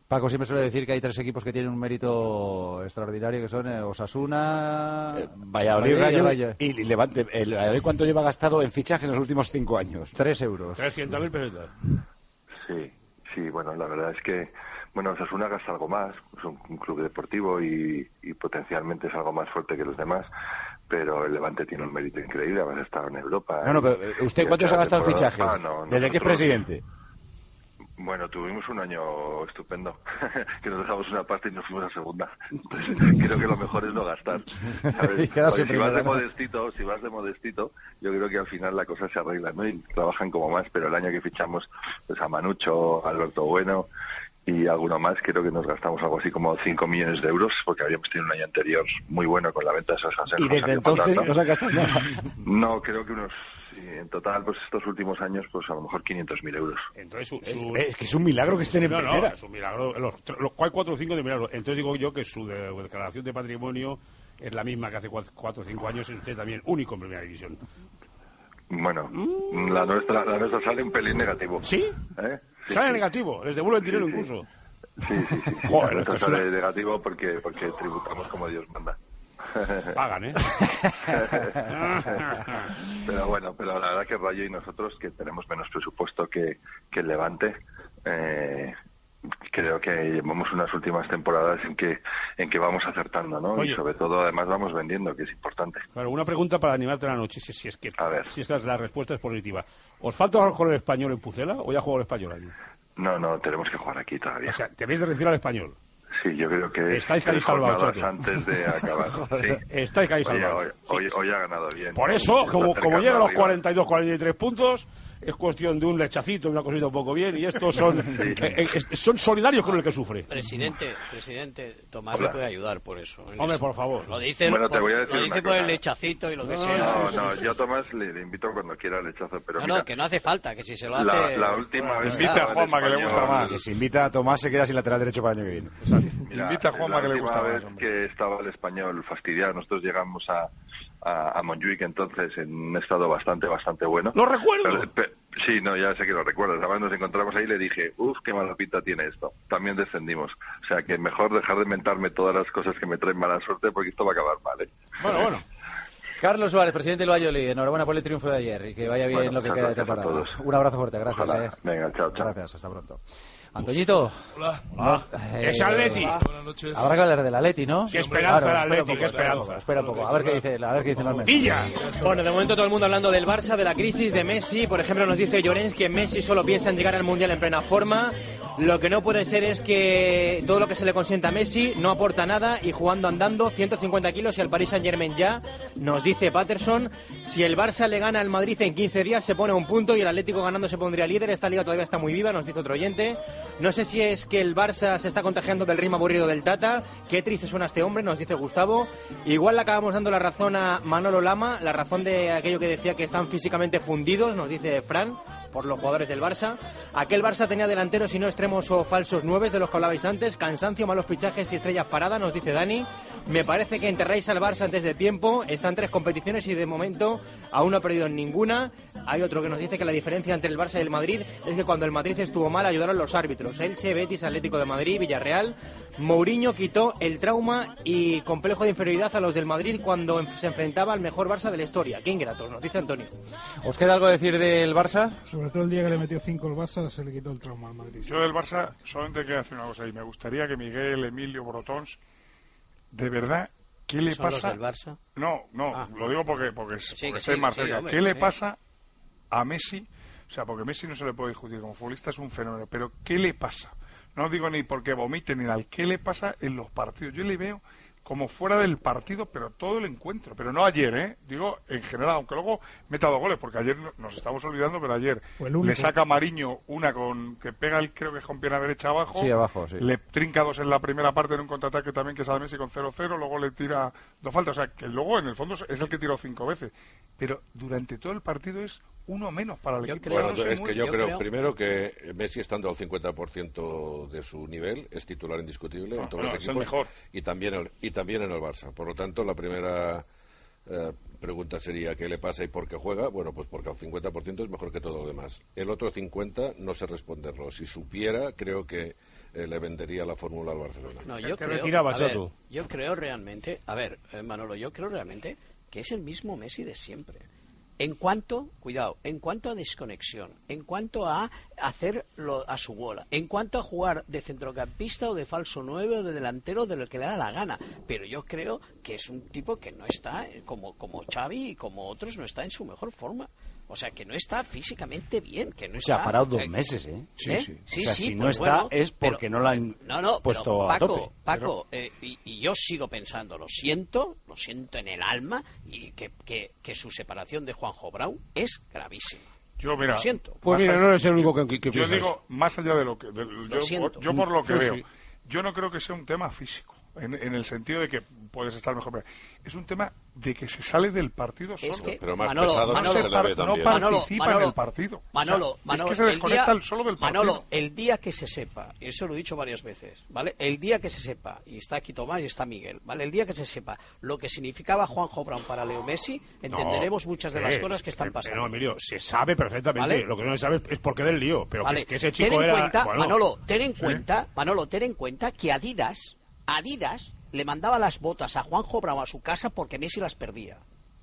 Paco siempre suele decir que hay tres equipos que tienen un mérito extraordinario, que son eh, Osasuna, eh, Valladolid, Rayo, Rayo y Levante. El Valladolid, ¿cuánto lleva gastado en fichajes en los últimos cinco años? Tres euros. trescientos mil pesetas. Sí, sí, bueno, la verdad es que, bueno, Osasuna gasta algo más, es un, un club deportivo y, y potencialmente es algo más fuerte que los demás, pero el Levante tiene un mérito increíble, además ha estado en Europa. No, no, pero ¿usted cuántos ha gastado en fichajes? Ah, no, ¿Desde que es presidente? Bueno, tuvimos un año estupendo, que nos dejamos una parte y nos fuimos a segunda. Entonces, creo que lo mejor es no gastar, ¿sabes? Porque si vas de modestito, si vas de modestito, yo creo que al final la cosa se arregla, ¿no? Y trabajan como más, pero el año que fichamos pues a Manucho, a Alberto Bueno y alguno más, creo que nos gastamos algo así como cinco millones de euros, porque habíamos tenido un año anterior muy bueno con la venta de esas casas. ¿Y desde entonces no se ha gastado nada? No, creo que unos, sí, en total, pues estos últimos años, pues a lo mejor quinientos mil euros. Entonces, su, su... Es, es que es un milagro que estén en no, primera. No, es un milagro. Los, los, hay cuatro o cinco de milagro. Entonces digo yo que su de, declaración de patrimonio es la misma que hace cuatro o cinco años, es usted también único en primera división. Bueno, mm. la nuestra la nuestra sale un pelín negativo. ¿Sí? ¿Eh? Sí sale sí. negativo, les devuelven sí, dinero sí. incluso. Sí, sí, sí. sí. Joder, nuestra es sale una... negativo porque porque tributamos como Dios manda. Pagan, ¿eh? Pero bueno, pero la verdad que Rayo y nosotros, que tenemos menos presupuesto que, que el Levante, eh, creo que llevamos unas últimas temporadas en que en que vamos acertando, ¿no? Oye. Y sobre todo, además, vamos vendiendo, que es importante. Claro, una pregunta para animarte la noche, si, si es que A ver. si esta es la respuesta es positiva. ¿Os falta jugar con el Español en Pucela o ya juego el Español allí? No, no, tenemos que jugar aquí todavía. O sea, te habéis de recibir al Español. Sí, yo creo que estáis tres salvados jornadas antes de acabar. Sí. Estáis ahí salvados. Hoy, hoy, hoy ha ganado bien. Por eso, Se como, está como acercando llegan los arriba. cuarenta y dos, cuarenta y tres puntos, es cuestión de un lechacito, una cosita un poco bien, y estos son Sí. eh, eh, son solidarios con el que sufre. Presidente, presidente, Tomás Hola. le puede ayudar por eso. en Hombre, eso. por favor. Lo dice, Bueno, te por, voy a decir lo dice una por el cosa. lechacito y lo que No, sea. No, sí, no, sí, yo a Tomás le, le invito cuando quiera al lechazo, pero No, mira, no, que no hace falta, que si se lo hace... la, la última vez Invita a Juanma, que le gusta más. Que si invita a Tomás se queda sin lateral derecho para el año que viene. Mira, Invita a Juanma, la que le última gusta vez más, hombre. que estaba el Español fastidiado, nosotros llegamos a, a, a Montjuic entonces en un estado bastante, bastante bueno. ¡Lo recuerdo! Pero- pe- sí, no, ya sé que lo recuerdas. Además nos encontramos ahí y le dije, uff, qué mala pinta tiene esto. También descendimos. O sea que mejor dejar de inventarme todas las cosas que me traen mala suerte porque esto va a acabar mal, ¿eh? Bueno, bueno. Carlos Suárez, presidente del Valladolid, enhorabuena por el triunfo de ayer y que vaya bien Bueno, lo que muchas queda de gracias a temporada. todos. Un abrazo fuerte, gracias. Ojalá. Eh. Venga, chao, chao. Gracias, hasta pronto. Antoñito. Hola. No, eh, Es Atleti. Buenas noches. Habrá que hablar del Atleti, ¿no? Qué esperanza Claro, el espera Atleti, un poco, qué espera un esperanza. poco, Espera un poco, a ver qué dice, a ver qué dice la mesa. ¡Villa! Bueno, de momento todo el mundo hablando del Barça, de la crisis, de Messi. Por ejemplo, nos dice Llorens que Messi solo piensa en llegar al Mundial en plena forma. Lo que no puede ser es que todo lo que se le consienta a Messi no aporta nada y jugando andando, ciento cincuenta kilos y al Paris Saint-Germain ya, nos dice Patterson. Si el Barça le gana al Madrid en quince días se pone a un punto y el Atlético ganando se pondría líder. Esta liga todavía está muy viva, nos dice otro oyente. No sé si es que el Barça se está contagiando del ritmo aburrido del Tata. Qué triste suena este hombre, nos dice Gustavo. Igual le acabamos dando la razón a Manolo Lama, la razón de aquello que decía que están físicamente fundidos, nos dice Fran, por los jugadores del Barça. Aquel Barça tenía delanteros y no extremos o falsos nueves de los que hablabais antes. Cansancio, malos fichajes y estrellas paradas, nos dice Dani. Me parece que enterráis al Barça antes de tiempo. Está en tres competiciones y de momento aún no ha perdido en ninguna. Hay otro que nos dice que la diferencia entre el Barça y el Madrid es que cuando el Madrid estuvo mal ayudaron los árbitros. Elche, Betis, Atlético de Madrid, Villarreal. Mourinho quitó el trauma y complejo de inferioridad a los del Madrid cuando se enfrentaba al mejor Barça de la historia. Qué ingrato, nos dice Antonio. ¿Os queda algo a decir del Barça? Sobre todo el día que le metió cinco el Barça se le quitó el trauma al Madrid. Yo del Barça solamente quiero hacer una cosa y me gustaría que Miguel, Emilio, Brotons, de verdad, ¿qué le ¿Son pasa? los del Barça? No, no, Ah. lo digo porque porque, Sí, porque que estoy sí, más sí, cerca. hombre, ¿Qué le sí. pasa a Messi? O sea, porque Messi no se le puede discutir como futbolista, es un fenómeno, pero ¿qué le pasa? No digo ni porque vomite ni nada, ¿qué le pasa en los partidos? Yo le veo como fuera del partido, pero todo el encuentro, pero no ayer, ¿eh? Digo, en general, aunque luego meta dos goles, porque ayer no- nos estamos olvidando, pero ayer Fue el único. le saca Mariño una con que pega, el, creo que es con pierna derecha abajo, Sí, abajo, sí. le trinca dos en la primera parte en un contraataque también que sale Messi con cero cero, luego le tira dos faltas, o sea, que luego en el fondo es el que tiró cinco veces, pero durante todo el partido es uno menos para el Yo equipo. creo- O sea, Bueno, no sé es muy- que yo, yo creo, creo- primero que Messi estando al cincuenta por ciento de su nivel es titular indiscutible No, en todos bueno, los es el equipos mejor. y también el, y también en el Barça. Por lo tanto, la primera eh, pregunta sería ¿qué le pasa y por qué juega? Bueno, pues porque al cincuenta por ciento es mejor que todo lo demás. El otro cincuenta por ciento no sé responderlo. Si supiera, creo que eh, le vendería la fórmula al Barcelona. No, yo Te creo, retiraba, a ver, Chato. yo creo realmente, a ver, eh, Manolo, yo creo realmente que es el mismo Messi de siempre. En cuanto, cuidado, en cuanto a desconexión, en cuanto a hacerlo a su bola, en cuanto a jugar de centrocampista o de falso nueve o de delantero, de lo que le da la gana. Pero yo creo que es un tipo que no está, como, como Xavi y como otros, no está en su mejor forma. O sea, que no está físicamente bien, que no Se está... ha parado dos eh, meses, ¿eh? Sí, ¿eh? sí. O sea, sí, si sí, no pues está bueno, es porque pero- no la han No, no, puesto pero a Paco, tope. Paco, eh, y, y yo sigo pensando, lo siento, lo siento en el alma, y que, que, que su separación de Juanjo Brown es gravísima. Yo, mira, Lo siento. Pues más mira, allá- no eres el único que, que, que Yo piensa digo, eso. más allá de lo que... de- Lo yo, siento. yo por lo que Sí, veo, sí. yo no creo que sea un tema físico, en, en el sentido de que puedes estar mejor. Pero es un tema de que se sale del partido solo. Es que, Pero más Manolo, pesado no Manolo, se le ve no también. participa Manolo, en el partido. Manolo, O sea, Manolo, es que se el desconecta día- el solo del partido. Manolo, el día que se sepa, y eso lo he dicho varias veces, ¿vale? El día que se sepa, y está aquí Tomás y está Miguel, ¿vale? El día que se sepa lo que significaba Juanjo Brown para Leo Messi, entenderemos No, muchas de las eh, cosas que están eh, pasando. No, Emilio, se sabe perfectamente. ¿Vale? Lo que no se sabe es por qué del lío. Pero Vale, que, que ese ten chico en era. cuenta, bueno, Manolo, ten en sí. cuenta, Manolo, ten en cuenta que Adidas, Adidas le mandaba las botas a Juanjo Brown a su casa porque Messi las perdía.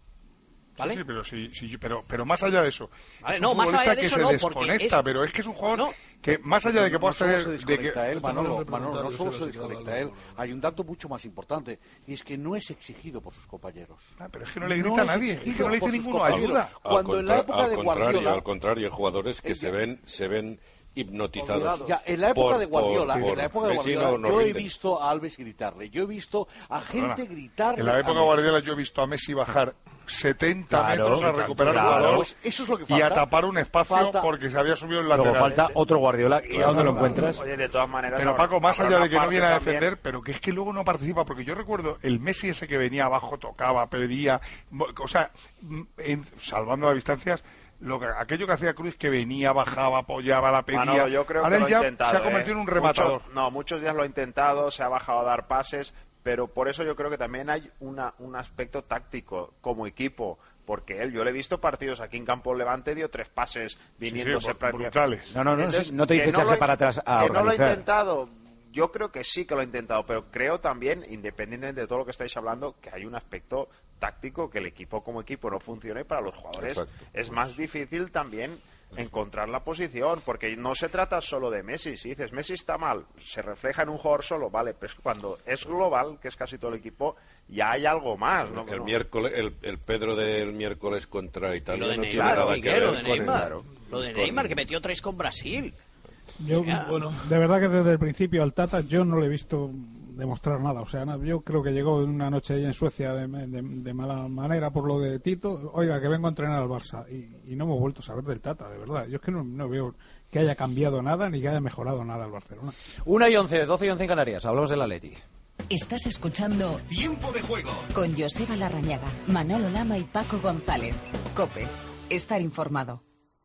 ¿Vale? Sí, sí, pero, sí, sí, pero, pero más allá de eso. Vale, es no, un más futbolista allá de que eso se no, porque desconecta, es- pero es que es un jugador No. que más allá de que No puedas solo tener... se de que, desconecta él, Manolo, Esto no Manolo, no solo se preguntar, desconecta él. Hay un dato mucho más importante, y es que no es exigido por sus compañeros. Ah, pero es que no le grita a nadie, es que no le dice ninguno ayuda. Cuando en la Al época contra- de al contrario, Guardiola... al contrario, hay jugadores que el se día- ven, se ven hipnotizados. Ya, en la época por- de Guardiola, por- en la época de Messi Guardiola, no- no yo he rinden. visto a Alves gritarle, yo he visto a gente Perdona, gritarle. En la época a de Messi. Guardiola yo he visto a Messi bajar setenta Claro, metros a recuperar claro. el balón Pues eso es lo que y a falta. tapar un espacio Falta- porque se había subido el Luego lateral. falta otro Guardiola. ¿Y a dónde lo encuentras? Oye, de todas maneras... Pero habrá- Paco, más habrá allá una de que no parte viene a también- defender, pero que es que luego no participa, porque yo recuerdo el Messi ese que venía abajo, tocaba, pedía, mo- o sea, m- en- salvando las distancias, lo que, aquello que hacía Cruz, que venía, bajaba, apoyaba, la pedía. Manolo, yo creo Ahora que lo él ya ha intentado. se ha convertido ¿eh? en un rematador. Muchos- no, muchos días lo ha intentado, se ha bajado a dar pases, pero por eso yo creo que también hay una, un aspecto táctico como equipo. Porque él, yo le he visto partidos aquí en Campo Levante, dio tres pases viniéndose br- prácticamente. brutales. No, no, no, Entonces, no te dice que no echarse lo ha- para atrás a que no lo ha organizar. intentado. Yo creo que sí que lo ha intentado, pero creo también, independientemente de todo lo que estáis hablando, que hay un aspecto táctico, que el equipo como equipo no funcione y para los jugadores Exacto. es más difícil también encontrar la posición, porque no se trata solo de Messi. Si dices Messi está mal, se refleja en un jugador solo, vale, pero es que cuando es global, que es casi todo el equipo, ya hay algo más, ¿no? El No. miércoles, el, el Pedro del miércoles contra Y Italia lo de no tiene Neymar, nada que Miguel, ver lo de con el- Neymar, lo de con- Neymar que metió tres con Brasil. Yo, Ya. bueno, de verdad que desde el principio al Tata yo no le he visto demostrar nada. O sea, na- yo creo que llegó una noche ahí en Suecia de, de- de mala manera por lo de Tito. Oiga, que vengo a entrenar al Barça. Y, y no hemos vuelto a saber del Tata, de verdad. Yo es que no, no veo que haya cambiado nada ni que haya mejorado nada el Barcelona. Una y once, doce y once en Canarias. Hablamos del Atleti. Estás escuchando Tiempo de juego. con Joseba Larrañaga, Manolo Lama y Paco González. COPE. Estar informado.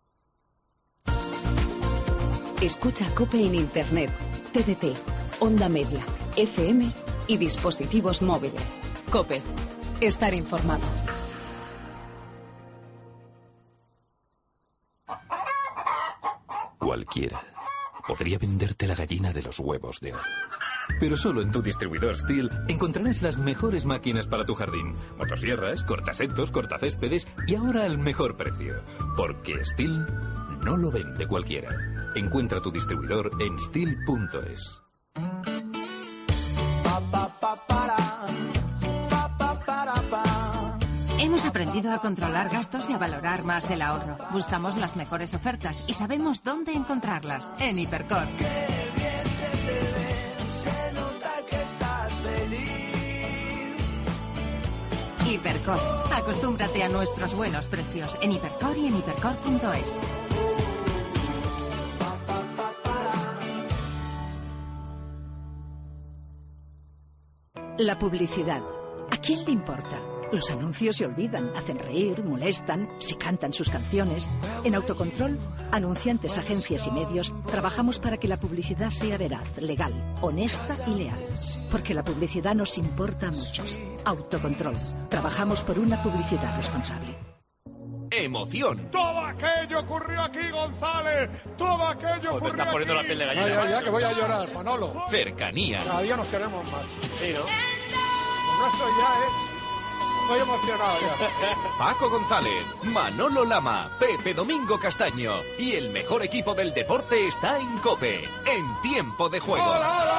Escucha COPE en Internet, T D T, Onda Media, F M y dispositivos móviles. COPE. Estar informado. Cualquiera podría venderte la gallina de los huevos de oro. Pero solo en tu distribuidor Stihl encontrarás las mejores máquinas para tu jardín. Motosierras, cortasetos, cortacéspedes y ahora al mejor precio. Porque Stihl no lo vende cualquiera. Encuentra tu distribuidor en stihl punto es. Hemos aprendido a controlar gastos y a valorar más el ahorro. Buscamos las mejores ofertas y sabemos dónde encontrarlas. En Hipercor. Hipercor. Acostúmbrate a nuestros buenos precios en Hipercor y en hipercor punto es. La publicidad. ¿A quién le importa? Los anuncios se olvidan, hacen reír, molestan, se cantan sus canciones. En Autocontrol, anunciantes, agencias y medios, trabajamos para que la publicidad sea veraz, legal, honesta y leal. Porque la publicidad nos importa a muchos. Autocontrol. Trabajamos por una publicidad responsable. Emoción. Todo aquello ocurrió aquí, González. Todo aquello ocurrió te estás poniendo aquí. la piel de gallina. Ya, ya, ya, que voy a llorar, Manolo. Cercanía. Cada día nos queremos más. Sí, ¿no? Lo nuestro ya es... Estoy emocionado ya. Paco González, Manolo Lama, Pepe Domingo Castaño y el mejor equipo del deporte está en COPE, en tiempo de juego.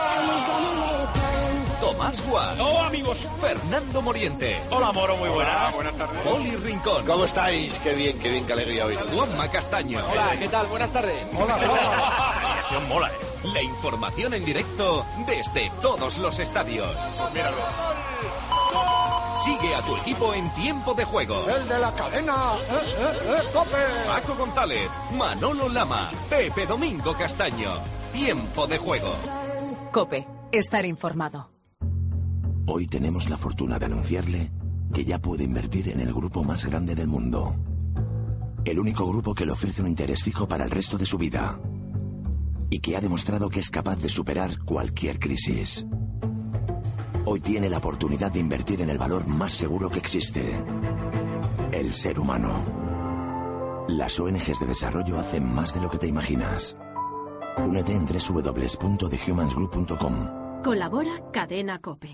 Tomás Guas. Hola, amigos. Fernando Moriente. Hola, Moro, muy buenas. Hola, buenas tardes. Poli Rincón. ¿Cómo estáis? Qué bien, qué bien, qué alegría hoy. Juanma Castaño. Hola, ¿qué tal? Buenas tardes. Hola, La mola, ¿eh? La información en directo desde todos los estadios. Míralo. Sigue a tu equipo en tiempo de juego. El de la cadena. Eh, eh, eh, Cope. Paco González, Manolo Lama, Pepe Domingo Castaño. Tiempo de juego. COPE. Estar informado. Hoy tenemos la fortuna de anunciarle que ya puede invertir en el grupo más grande del mundo. El único grupo que le ofrece un interés fijo para el resto de su vida. Y que ha demostrado que es capaz de superar cualquier crisis. Hoy tiene la oportunidad de invertir en el valor más seguro que existe. El ser humano. Las O N Ges de desarrollo hacen más de lo que te imaginas. Únete en doble u doble u doble u punto the humans group punto com. Colabora Cadena COPE.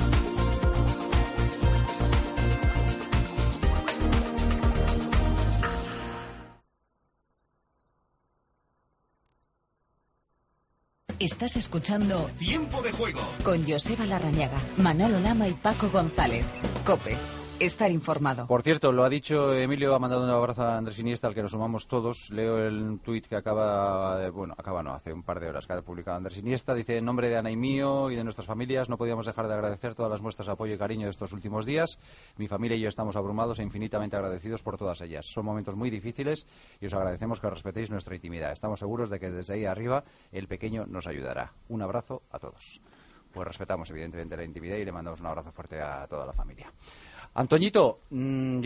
Estás escuchando Tiempo de juego con Joseba Larrañaga, Manolo Lama y Paco González. COPE. Estar informado. Por cierto, lo ha dicho Emilio, ha mandado un abrazo a Andrés Iniesta, al que nos sumamos todos. Leo el tuit que acaba, bueno, acaba no, hace un par de horas que ha publicado Andrés Iniesta. Dice, en nombre de Ana y mío y de nuestras familias, no podíamos dejar de agradecer todas las muestras de apoyo y cariño de estos últimos días. Mi familia y yo estamos abrumados e infinitamente agradecidos por todas ellas. Son momentos muy difíciles y os agradecemos que respetéis nuestra intimidad. Estamos seguros de que desde ahí arriba el pequeño nos ayudará. Un abrazo a todos. Pues respetamos evidentemente la intimidad y le mandamos un abrazo fuerte a toda la familia. Antoñito, mmm,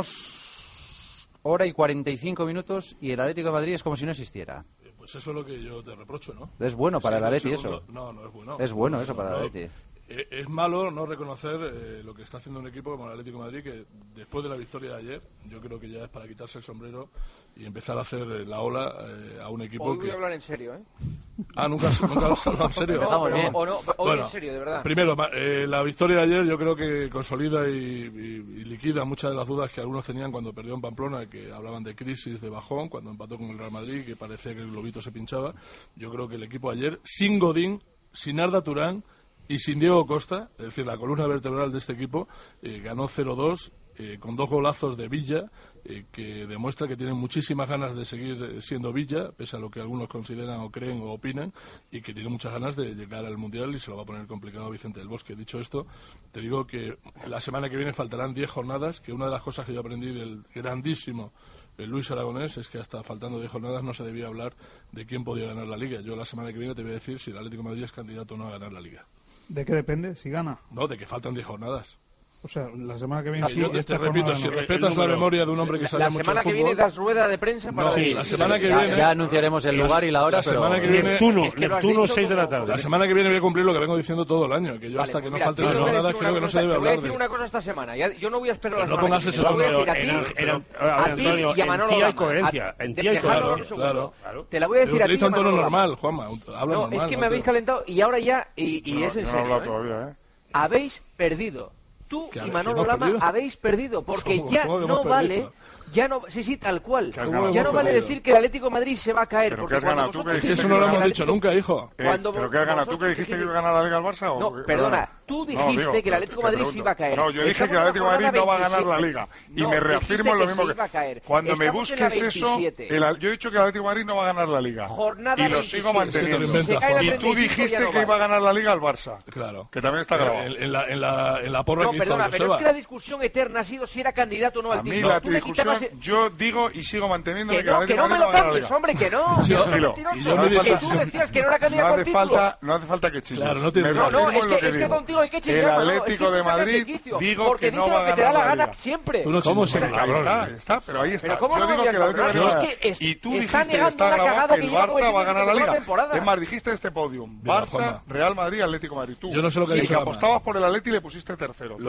llevamos hora y cuarenta y cinco minutos y el Atlético de Madrid es como si no existiera. Pues eso es lo que yo te reprocho, ¿no? Es bueno para Sí, el Atleti eso. No, no es bueno. Es bueno no, eso para no, el Atleti. Eh, Es malo no reconocer eh, lo que está haciendo un equipo como el Atlético de Madrid, que después de la victoria de ayer, yo creo que ya es para quitarse el sombrero y empezar a hacer eh, la ola eh, a un equipo Hoy voy que... a hablar en serio, ¿eh? Ah, nunca, nunca has hablado en serio. No, pero, o no, hoy Bueno, en serio, de verdad. Primero, ma- eh, la victoria de ayer yo creo que consolida y, y- y liquida muchas de las dudas que algunos tenían cuando perdió en Pamplona, que hablaban de crisis, de bajón, cuando empató con el Real Madrid, que parecía que el globito se pinchaba. Yo creo que el equipo ayer, sin Godín, sin Arda Turán y sin Diego Costa, es decir, la columna vertebral de este equipo, eh, ganó cero dos, eh, con dos golazos de Villa, eh, que demuestra que tienen muchísimas ganas de seguir eh, siendo Villa, pese a lo que algunos consideran o creen o opinan, y que tiene muchas ganas de llegar al Mundial y se lo va a poner complicado a Vicente del Bosque. Dicho esto, te digo que la semana que viene faltarán diez jornadas, que una de las cosas que yo aprendí del grandísimo el Luis Aragonés es que hasta faltando diez jornadas no se debía hablar de quién podía ganar la Liga. Yo la semana que viene te voy a decir si el Atlético de Madrid es candidato o no a ganar la Liga. ¿De qué depende? Si gana. No, de que faltan diez jornadas. O sea, la semana que viene... Ah, yo te, esta te repito, jornada si no. respetas la memoria de un hombre que sabe La mucho semana de que fútbol... viene das rueda de prensa para No, decir- la semana que ya, viene... ya anunciaremos el lugar y la hora, la pero... semana que viene... Neptuno, Es que lo has Neptuno, dicho seis de la como- tarde. La semana que viene voy a cumplir lo que vengo diciendo todo el año, que yo Vale, hasta que pues no mira, falten yo diez te voy a jornadas decir creo una que no cosa- se debe te voy a hablar decir de... una cosa esta semana. Ya- yo no voy a esperar Pero la no semana pongas que ese viene. Te lo voy a sombrero. decir a ti, En- en- pero- a ver, a ti Antonio, y a en Manolo ti hay Lama. coherencia, A- en de- ti hay dejadlo Claro, un segundo. claro. Te la voy a decir a ti y Utiliza a un tono Manolo Lama. normal, Juanma. Habla No, normal. es que no me habéis te- calentado y ahora ya, y, y No, es en yo no he serio, hablado ¿eh? todavía, ¿eh? Habéis perdido. Tú ¿Que y hemos Manolo Lama perdido? habéis perdido, porque ¿Cómo- ya cómo que no hemos vale, perdido? ya no, sí, sí, tal cual. ¿Cómo Ya hemos no vale perdido? decir que el Atlético de Madrid se va a caer, ¿Pero porque qué has cuando ganado tú? vosotros ¿Qué Es que dijiste eso no lo que hemos el dicho Atlético- nunca, hijo. Eh, Cuando ¿Pero qué has ganado? ¿Tú vosotros que dijiste que dijiste- iba a ganar la Liga al Barça? o No, qué? perdona, tú No, dijiste digo, que el te- Atlético te de Madrid pregunto. se iba a caer. No, yo dije Estamos que el Atlético de en la Madrid no va a jornada ganar la veintisiete. Liga. Y No, me dijiste reafirmo lo que mismo se que... iba a caer. Cuando me Estamos en la busques eso, veintisiete. el- yo he dicho que el Atlético de Madrid no va a ganar la Liga. Jornada Y lo veintisiete. sigo manteniendo. Si se cae la Y treinta y tú cinco dijiste ya no que iba a vale. ganar la Liga al Barça. Claro. Que también está grabado. En, en la, en, la, en la porra No, que hizo perdona, pero Joseba. es que la discusión eterna ha sido si era candidato o no al A mí título. la Tú le discusión, quitabas... yo digo y sigo manteniendo Que que, el no, que Atlético no de me Madrid lo no va a ganar la cambies, Liga. hombre, que no. Sí, No, tranquilo. mentiroso. Y yo no digo que que tú sí. decías que no era No candidato al hace título. falta, no hace falta que chilles. Claro, no tiene- Me No, No, no, reafirmo es en lo que, es que digo. contigo hay que El chillar, Manolo, es que Atlético tú de sacas Madrid, quicio, digo porque que no dices va lo a que te da ganar la la gana Liga. siempre. Tú no ¿Cómo chilles, se hombre. Ahí está, ahí está, pero ahí está. Pero ¿cómo yo no me digo voy a que el Atlético de encabronar? Madrid Es que es- y tú está dijiste que negando está una grabado cagada que que el lleva Barça va a ganar la toda la Liga. temporada. Es más, dijiste este podium. Mira, Barça, Juanma. Real Madrid, Atlético de Madrid. Tú, Yo no sé lo que ha y dicho que Lama. apostabas por el Atlético y le pusiste tercero. Lo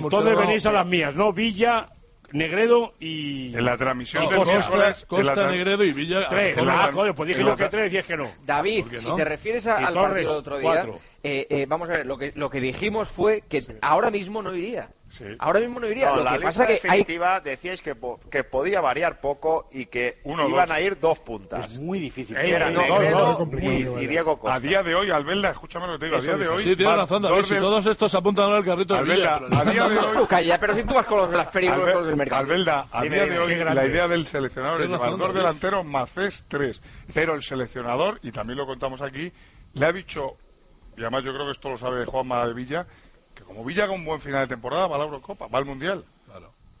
entonces venís a las mías, ¿no? Villa, Negredo y... En la transmisión No, del Costa, miércoles... en la Costa, tra- Negredo y Villa. Tres, Arjona. ah, coño, pues dije yo que tres, diez que no. David, ¿Por qué si no? te refieres a- Y al Torres, partido del otro día, cuatro. eh, eh, vamos a ver, lo que, lo que dijimos fue que ahora mismo no iría. Ahora mismo no iría. No, lo la que lista pasa que hay... definitiva decíais que, po- que podía variar poco y que Uno, iban dos. a ir dos puntas. Es muy difícil. Que eran no, Negredo no, y, y Diego Costa. A día de hoy, Albelda, escúchame lo que te digo, a Eso día de dice. hoy... Sí, tienes van razón, David. dos Si del- todos estos apuntan ahora al carrito de Villa. Albelda, pero- a día de hoy... Tú calla, pero si tú vas con los de las ferias y Albel- con los del mercado. Albelda, a Dime, día dime, de hoy qué la grande idea es. del seleccionador es Tienes llevar razón, dos David. delanteros más es tres. Pero el seleccionador, y también lo contamos aquí, le ha dicho, y además yo creo que esto lo sabe Juanma de Villa, que como Villa haga un buen final de temporada va a la Eurocopa, va al Mundial. Claro.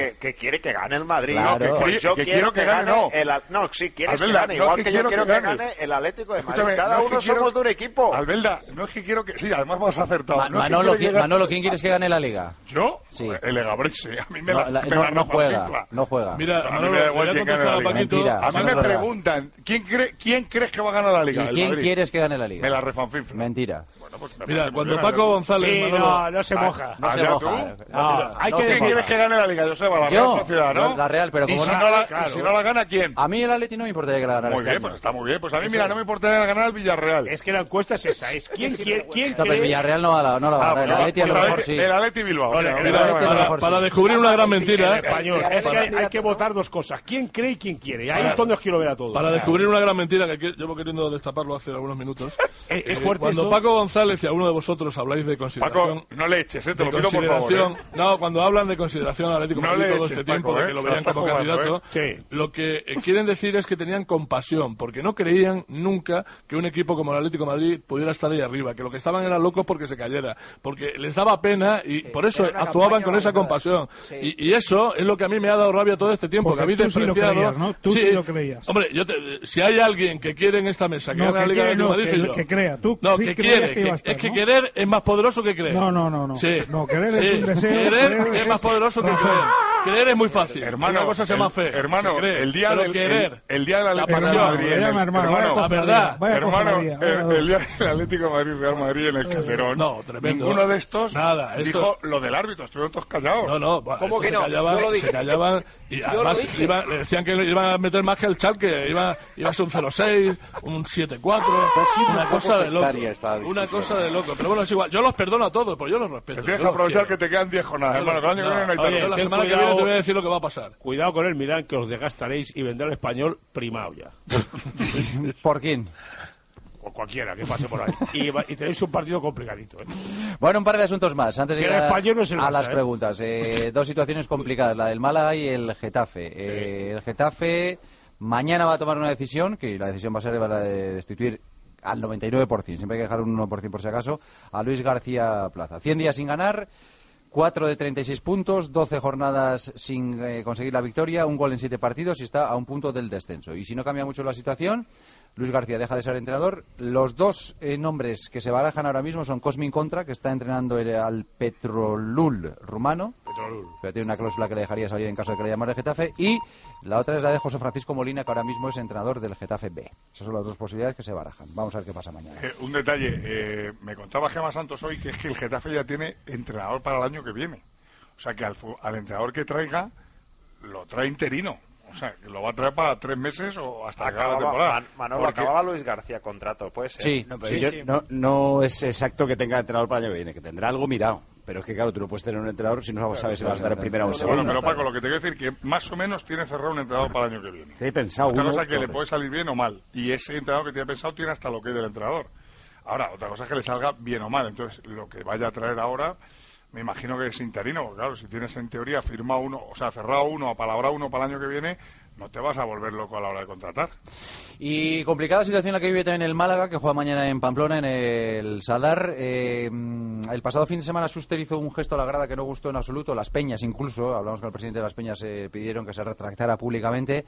que, que quiere que gane el Madrid. Claro. No, que, pues yo que quiero que, que gane, gane no. el... No, sí, quieres Albelda, que gane. no Igual que que, quiero yo quiero que que gane. gane el Atlético de Madrid. Escúchame, Cada no es uno que quiero- somos de un equipo. Albelda, no es que quiero que... Sí, además vas acertado. Ma- No es que Manolo, quiero ¿quién, que gane- Manolo, ¿quién quieres que gane la Liga? ¿Yo? Sí. El Egabrese. A mí me No, la, la- me no, la no juega, refanfifla. no juega. Mira, A mí Manolo, me da le igual voy a quién gane contestar la a Liga. Paquito. Mentira. A Eso mí no me es verdad. preguntan, ¿quién, cree, ¿quién crees que va a ganar la Liga? ¿Y El quién Madrid. quieres que gane la Liga? Me la refanfifla. Mentira. Bueno, pues me Mira, parece cuando muy bien, Paco Albelda. González, Sí, Manolo, no, no se moja. No se Allá moja. tú. No, hay no que se ¿Quién moja. quieres que gane la Liga, Joseba? La Yo, Real Sociedad, ¿no? la- la Real, pero y como si no- no, la, claro. y si no la gana, ¿quién? A mí el Atleti no me importaría que la ganara Muy este bien, año. pues está muy bien. Pues a mí, mira, no me importa ganar el Villarreal. Es que la encuesta es esa. Es quién, quién, quién No, pero el cree... Villarreal no, la, no la va a Ah, ganar. pues El Atleti a lo el mejor Atleti- sí. el Atleti Bilbao. Vale, Mira, el mira, Para, Atleti a lo mira, para- mejor para sí. descubrir una gran mentira, En español. Es que hay, hay que votar dos cosas. ¿Quién cree y quién quiere? Y ahí es donde os quiero ver a todos. Para descubrir una gran mentira que que llevo queriendo destaparlo hace algunos minutos. Es, es eh, fuerte Cuando esto. Paco González y alguno de vosotros habláis de consideración... Paco, no le eches, ¿eh? Te de lo pido por favor. ¿eh? No, cuando hablan de consideración al Atlético de No Madrid le todo eches, este tiempo, Paco, de ¿eh? que lo Se veían la está como jugando, candidato, ¿eh? lo que eh, quieren decir es que tenían compasión, porque no creían nunca que un equipo como el Atlético de Madrid pudiera estar ahí arriba, que lo que estaban eran locos porque se cayera, porque les daba pena y por eso era una actuaban campaña con esa organizada. compasión. Sí. Y, y eso es lo que a mí me ha dado rabia todo este tiempo, Porque que habéis tú sí lo despreciado... creías, ¿no? Tú sí lo creías. Hombre, yo te- si hay alguien que quiere en esta mesa que No, gane la que Liga de quiere, Atlético no, de Madrid, que- soy yo. que crea. Tú no, sí que creías quiere. que iba a que- estar, es que ¿no? querer es más poderoso que creer. No, no, no, no. Sí. No, querer Sí. es un deseo. Querer creer es más poderoso que razón. creer. Creer es muy fácil. Hermano, Una cosa se llama el- fe. hermano, que creer. el día Pero del- querer. el- el día del la Atlético de pasión. Madrid en el- Llama, hermano, hermano, vaya la verdad. Vaya Hermano, cofradía, vaya el, dos. el día del Atlético de Madrid Real Madrid en el Calderón, No, tremendo. ninguno de estos Nada, esto- dijo lo del árbitro, estuvieron todos callados. No, no, bueno, ¿Cómo estos que se no? callaban, Yo lo dije. se callaban y Yo además lo dije. iba- le decían que iban a meter más que el Chalque, iba, iba a ser un cero seis, un siete cuatro, una un cosa poco de loco, sectaria esta discusión. una cosa de loco, pero bueno, es igual, yo los perdono a todos, pues yo los respeto. Te tienes yo que los aprovechar quiero. que te quedan diez jornadas, Yo hermano, que el año que viene no hay oye, tanto. yo la ten semana que cuidado. viene te voy a decir lo que va a pasar. Cuidado con el Milán, que os desgastaréis y vendrá el español primado ya. ¿Por quién? O cualquiera que pase por ahí. Y, va- y tenéis un partido complicadito. ¿eh? Bueno, un par de asuntos más antes de Que ir el a, español no es el a Barça, las ¿eh? preguntas. Eh, dos situaciones complicadas, la del Málaga y el Getafe. Eh, el Getafe mañana va a tomar una decisión, que la decisión va a ser la de destituir al noventa y nueve por ciento, siempre hay que dejar un uno por ciento por si acaso, a Luis García Plaza. cien días sin ganar, cuatro de treinta y seis puntos, doce jornadas sin eh, conseguir la victoria, un gol en siete partidos y está a un punto del descenso. Y si no cambia mucho la situación, Luis García deja de ser entrenador. Los dos eh, nombres que se barajan ahora mismo son Cosmin Contra, que está entrenando el- al Petrolul rumano, pero tiene una cláusula que le dejaría salir en caso de que le llamara el Getafe, y la otra es la de José Francisco Molina, que ahora mismo es entrenador del Getafe B. Esas son las dos posibilidades que se barajan. Vamos a ver qué pasa mañana. Eh, un detalle, eh, me contaba Gemma Santos hoy que es que el Getafe ya tiene entrenador para el año que viene. O sea que al, fu- al entrenador que traiga, lo trae interino. O sea, que lo va a traer para tres meses o hasta acabar la Acababa, temporada. Man- Manolo, Porque- acababa Luis García contrato, puede ser. Sí, No, pero yo- no, no es exacto que tenga entrenador para el año que viene, que tendrá algo mirado. Pero es que, claro, tú no puedes tener un entrenador si no sabes si vas a estar en primera o en Bueno, segunda. pero Paco, lo que te quiero decir que más o menos tiene cerrado un entrenador para el año que viene. He pensado Otra uno, cosa es que le pobre. puede salir bien o mal. Y ese entrenador que tiene pensado tiene hasta lo que es del entrenador. Ahora, otra cosa es que le salga bien o mal. Entonces, lo que vaya a traer ahora, me imagino que es interino. Porque, claro, si tienes en teoría firmado uno, o sea, cerrado uno, apalabrado uno para el año que viene, no te vas a volver loco a la hora de contratar. Y complicada situación la que vive también el Málaga, que juega mañana en Pamplona, en el Sadar. Eh, el pasado fin de semana Schuster hizo un gesto a la grada que no gustó en absoluto. Las Peñas, incluso, hablamos con el presidente de las Peñas, eh, pidieron que se retractara públicamente.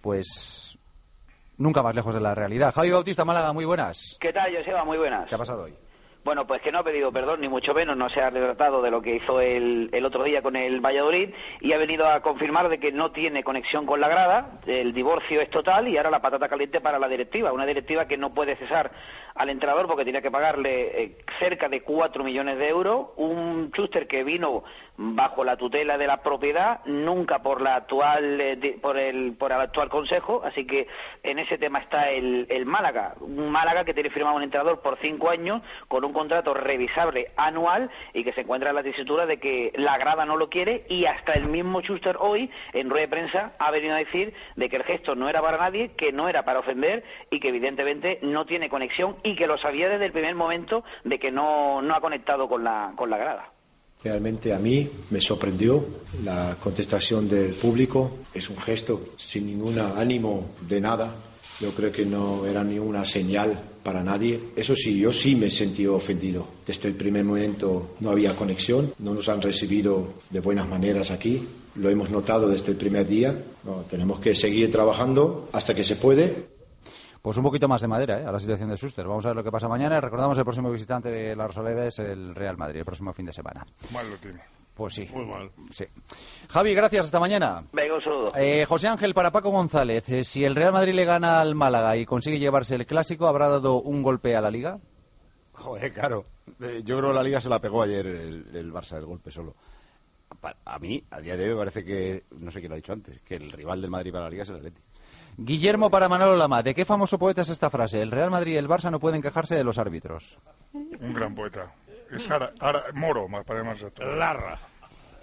Pues nunca más lejos de la realidad. Javi Bautista, Málaga, muy buenas. ¿Qué tal, Joseba? Muy buenas. ¿Qué ha pasado hoy? Bueno, pues que no ha pedido perdón, ni mucho menos, no se ha retratado de lo que hizo el, el otro día con el Valladolid y ha venido a confirmar de que no tiene conexión con la grada, el divorcio es total y ahora la patata caliente para la directiva, una directiva que no puede cesar al entrenador porque tenía que pagarle eh, cerca de cuatro millones de euros, un Schuster que vino bajo la tutela de la propiedad, nunca por la actual eh, de, por el por el actual consejo, así que en ese tema está el, el Málaga, un Málaga que tiene firmado un entrenador por cinco años con un contrato revisable anual y que se encuentra en la tesitura de que la grada no lo quiere y hasta el mismo Schuster hoy en rueda de prensa ha venido a decir de que el gesto no era para nadie, que no era para ofender y que evidentemente no tiene conexión y que lo sabía desde el primer momento de que no, no ha conectado con la, con la grada. Realmente a mí me sorprendió la contestación del público. Es un gesto sin ningún ánimo de nada. Yo creo que no era ni una señal para nadie. Eso sí, yo sí me sentí ofendido. Desde el primer momento no había conexión, no nos han recibido de buenas maneras aquí. Lo hemos notado desde el primer día. No, tenemos que seguir trabajando hasta que se puede. Pues un poquito más de madera, ¿eh? A la situación de Schuster. Vamos a ver lo que pasa mañana. Recordamos, el próximo visitante de la Rosaleda es el Real Madrid, el próximo fin de semana. Mal lo tiene. Pues sí. Muy mal. Sí. Javi, gracias. Hasta mañana. Venga, un saludo. Eh, José Ángel, para Paco González, eh, si el Real Madrid le gana al Málaga y consigue llevarse el Clásico, ¿habrá dado un golpe a la Liga? Joder, claro. Eh, yo creo que la Liga se la pegó ayer el, el Barça, el golpe solo. Pa- A mí, a día de hoy, me parece que, no sé quién lo ha dicho antes, que el rival del Madrid para la Liga es el Atleti. Guillermo, para Manolo Lama, ¿de qué famoso poeta es esta frase? El Real Madrid y el Barça no pueden quejarse de los árbitros. Un gran poeta. Es Ara, Ara- Moro, más para más exacto. Larra.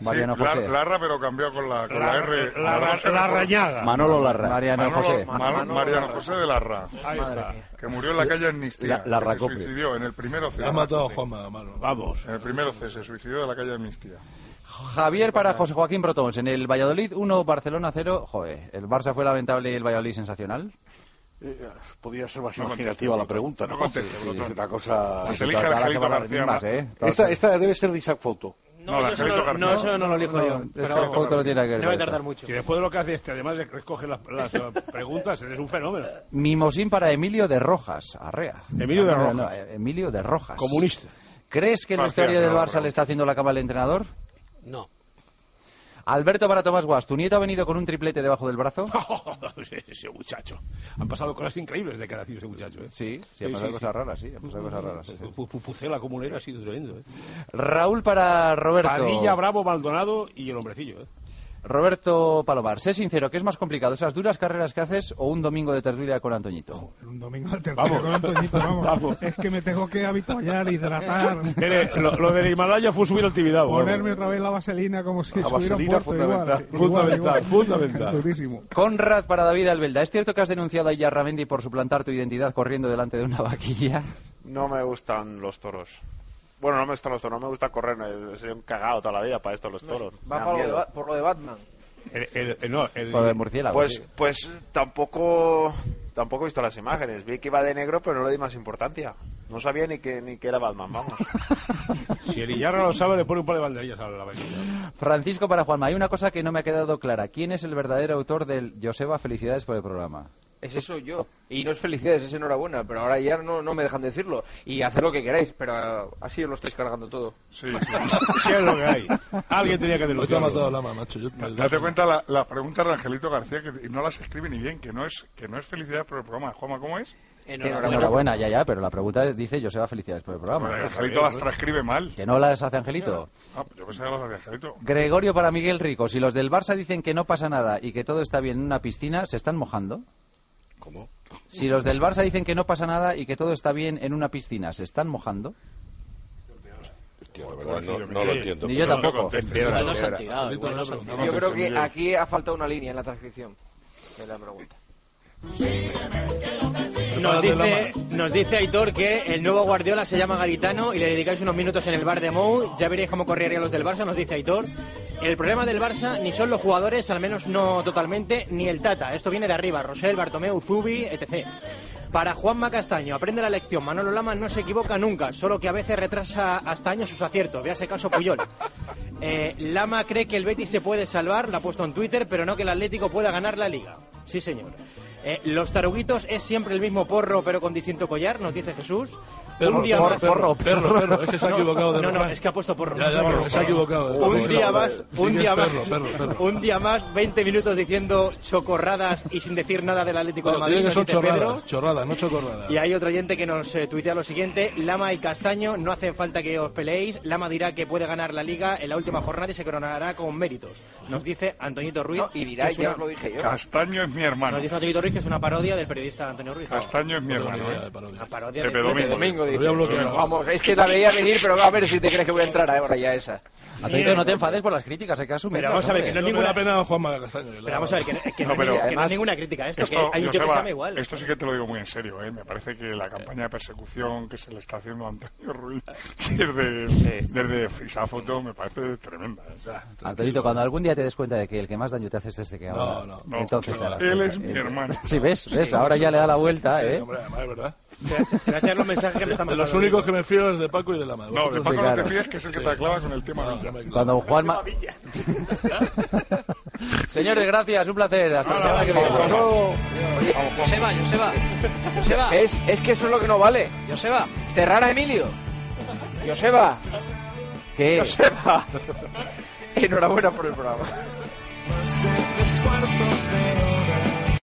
Mariano sí, José. La, Larra, pero cambió con la, con la, la R. La, la, la, la Rañaga. Manolo Larra. Mariano Manolo, José. Ma, Manolo Mariano Larra. José de Larra. Ahí está. Que murió en la calle Amnistía. La, la que se suicidó en el primero C. Ha matado a Juanma, malo. Vamos. En el primero C se suicidó en la calle Amnistía. Javier para José Joaquín Brotons. En el Valladolid uno, Barcelona cero. Joder, ¿el Barça fue lamentable y el Valladolid sensacional? Eh, podría ser más No imaginativa conteste, la pregunta, ¿no? no conteste, Sí, Brotón. es una cosa... Si se elige a Angelito García, Más, ¿eh? Esta, esta debe ser de Isaac Foto. No, No, yo Angelito eso, García. no, eso no lo elijo No, yo. este Pero foto no tiene que ver me va a con tardar esto. mucho. Si después de lo que hace este, además de recoger las, las eh, preguntas, eres un fenómeno. Mimosín para Emilio de Rojas. Arrea. Emilio de No, Rojas. no, no, Emilio de Rojas. Comunista. ¿Crees que el García, vestuario del no, Barça no. le está haciendo la cama al entrenador? No. Alberto para Tomás Guas. ¿Tu nieto ha venido con un triplete debajo del brazo? ese, ese muchacho. Han pasado cosas increíbles de que ha nacido ese muchacho. ¿eh? Sí, sí, han pasado cosas raras, sí. Han pasado cosas raras. Sí, sí. Pupucela como ha sido tremendo. ¿eh? Raúl para Roberto. Padilla, Bravo, Maldonado y el hombrecillo. ¿eh? Roberto Palomar, sé sincero, ¿qué es más complicado? ¿Esas duras carreras que haces o un domingo de tertulia con Antoñito? Un domingo de tertulia con Antoñito, vamos. Vamos. Es que me tengo que habituallar, hidratar. Mire, lo, lo del Himalaya fue subir al Tibidabo. Ponerme otra vez la vaselina como si La estuviera vaselina muerto igual. fundamental. Igual, Fundamental, igual. fundamental. Durísimo. Conrad para David Albelda, ¿es cierto que has denunciado a Iyarramendi por suplantar tu identidad corriendo delante de una vaquilla? No me gustan los toros. Bueno, no me gustan los toros, no me gusta correr. He sido un cagado toda la vida para esto los toros. Me Va da por lo, de, miedo. Ba- por lo de Batman. El, el, el- no, el, Por el murciélago. Pues, sí. pues tampoco tampoco he visto las imágenes. Vi que iba de negro, pero no le di más importancia. No sabía ni que ni que era Batman, vamos. Si el Iyarra lo sabe, le pone un par de banderillas a la vaquilla. Francisco para Juanma, hay una cosa que no me ha quedado clara. ¿Quién es el verdadero autor del Joseba? Felicidades por el programa. Ese soy yo. Y no es felicidades, es enhorabuena. Pero ahora ya no, no me dejan decirlo. Y hacer lo que queráis. Pero uh, así os lo estáis cargando todo. Sí, sí. Sí, es lo que hay. Alguien tenía que Hoy te ha denunciarlo. matado Lama, macho. Yo, Date cuenta la, la pregunta de Angelito García, que no las escribe ni bien, que no es que no es felicidad por el programa. Juanma, ¿cómo es? Enhorabuena. Enhorabuena, ya, ya, pero la pregunta es- dice Joseba, felicidades por el programa. Bueno, Angelito las transcribe mal. ¿Que no las hace Angelito? Ah, pues yo pensaba que las hacía Angelito. Gregorio para Miguel Rico, si los del Barça dicen que no pasa nada y que todo está bien en una piscina, ¿se están mojando? ¿Cómo? Si los del Barça dicen que no pasa nada y que todo está bien en una piscina, ¿se están mojando? Tío, la verdad, no, no lo entiendo. Ni yo No, no tampoco. contestes. Igual no se han Empeora. tirado, igual no se han tirado. No Yo creo contestes, que Miguel. aquí ha faltado una línea en la transcripción de la pregunta. Nos dice, nos dice Aitor que el nuevo Guardiola se llama Garitano y le dedicáis unos minutos en el bar de Mou. Ya veréis cómo correrían los del Barça, nos dice Aitor. El problema del Barça ni son los jugadores, al menos no totalmente, ni el Tata. Esto viene de arriba, Rosell, Bartomeu, Zubi, etcétera. Para Juanma Castaño, aprende la lección. Manolo Lama no se equivoca nunca, solo que a veces retrasa hasta años sus aciertos. Véase caso Puyol. Eh, Lama cree que el Betis se puede salvar, lo ha puesto en Twitter, pero no que el Atlético pueda ganar la Liga. Sí, señor. Eh, los taruguitos es siempre el mismo porro, pero con distinto collar, nos dice Jesús. Perro, un día porro, más... perro, perro, perro, es que se ha No, equivocado de No, no, refrán. es que ha puesto porro. Ya, ya, pero que se ha equivocado. Un día más, Sí un que día es más, perro, perro, perro. un día más, veinte minutos diciendo chocorradas y sin decir nada del Atlético No, de Madrid. tiene que nos son dice Pedro. chorradas, chorradas, no chocorradas. Y hay otro oyente que nos eh, tuitea lo siguiente: Lama y Castaño, no hace falta que os peleéis. Lama dirá que puede ganar la Liga en la última jornada y se coronará con méritos. Nos dice Antoñito Ruiz. No, y dirá, que es ya una- os lo dije yo. Castaño es mi hermano. Nos dice Antoñito Ruiz que es una parodia del periodista Antonio Ruiz. Castaño es mi hermano, ¿eh? Una parodia Pepe de Domingo. Domingo dice. Lo voy a bloquear. Bueno, vamos, es que la veía venir, pero a ver si te crees que voy a entrar ahora ya esa. Antonio, no te enfades por las críticas, hay que asumirlas. Pero vamos a ver, que no es No me ninguna da pena Juanma Castaño. Pero vamos a ver, que, que no, No, pero es, que no además- es ninguna crítica a esto, Esto, que hay un tío que se Joseba, llama igual. esto sí que te lo digo muy en serio, ¿eh? Me parece que la campaña de persecución que se le está haciendo a Antonio Ruiz desde, desde Frisafoto me parece tremenda. O sea, Antonito, cuando algún día te des cuenta de que el que más daño te hace es este que ahora, no, no, entonces no, te darás él cuenta. es mi hermano. Sí, ves, ves, ahora ya le da la vuelta, ¿eh? Hombre, además es verdad. Te voy a hacer los mensajes que me están De los mandando. únicos que me fío es de Paco y de Lama. No, de Vosotros- Paco sí, no claro. te fíes, que es el que te aclava con el tema No, Villa. no me- Cuando Juanma... Señores, gracias, un placer. Hasta la semana que viene. Oye, Joseba, Joseba. Joseba. es, es que eso es lo que no vale. Joseba. Cerrar a Emilio. Joseba. ¿Qué? Joseba. Enhorabuena por el programa. Más de tres cuartos de hora.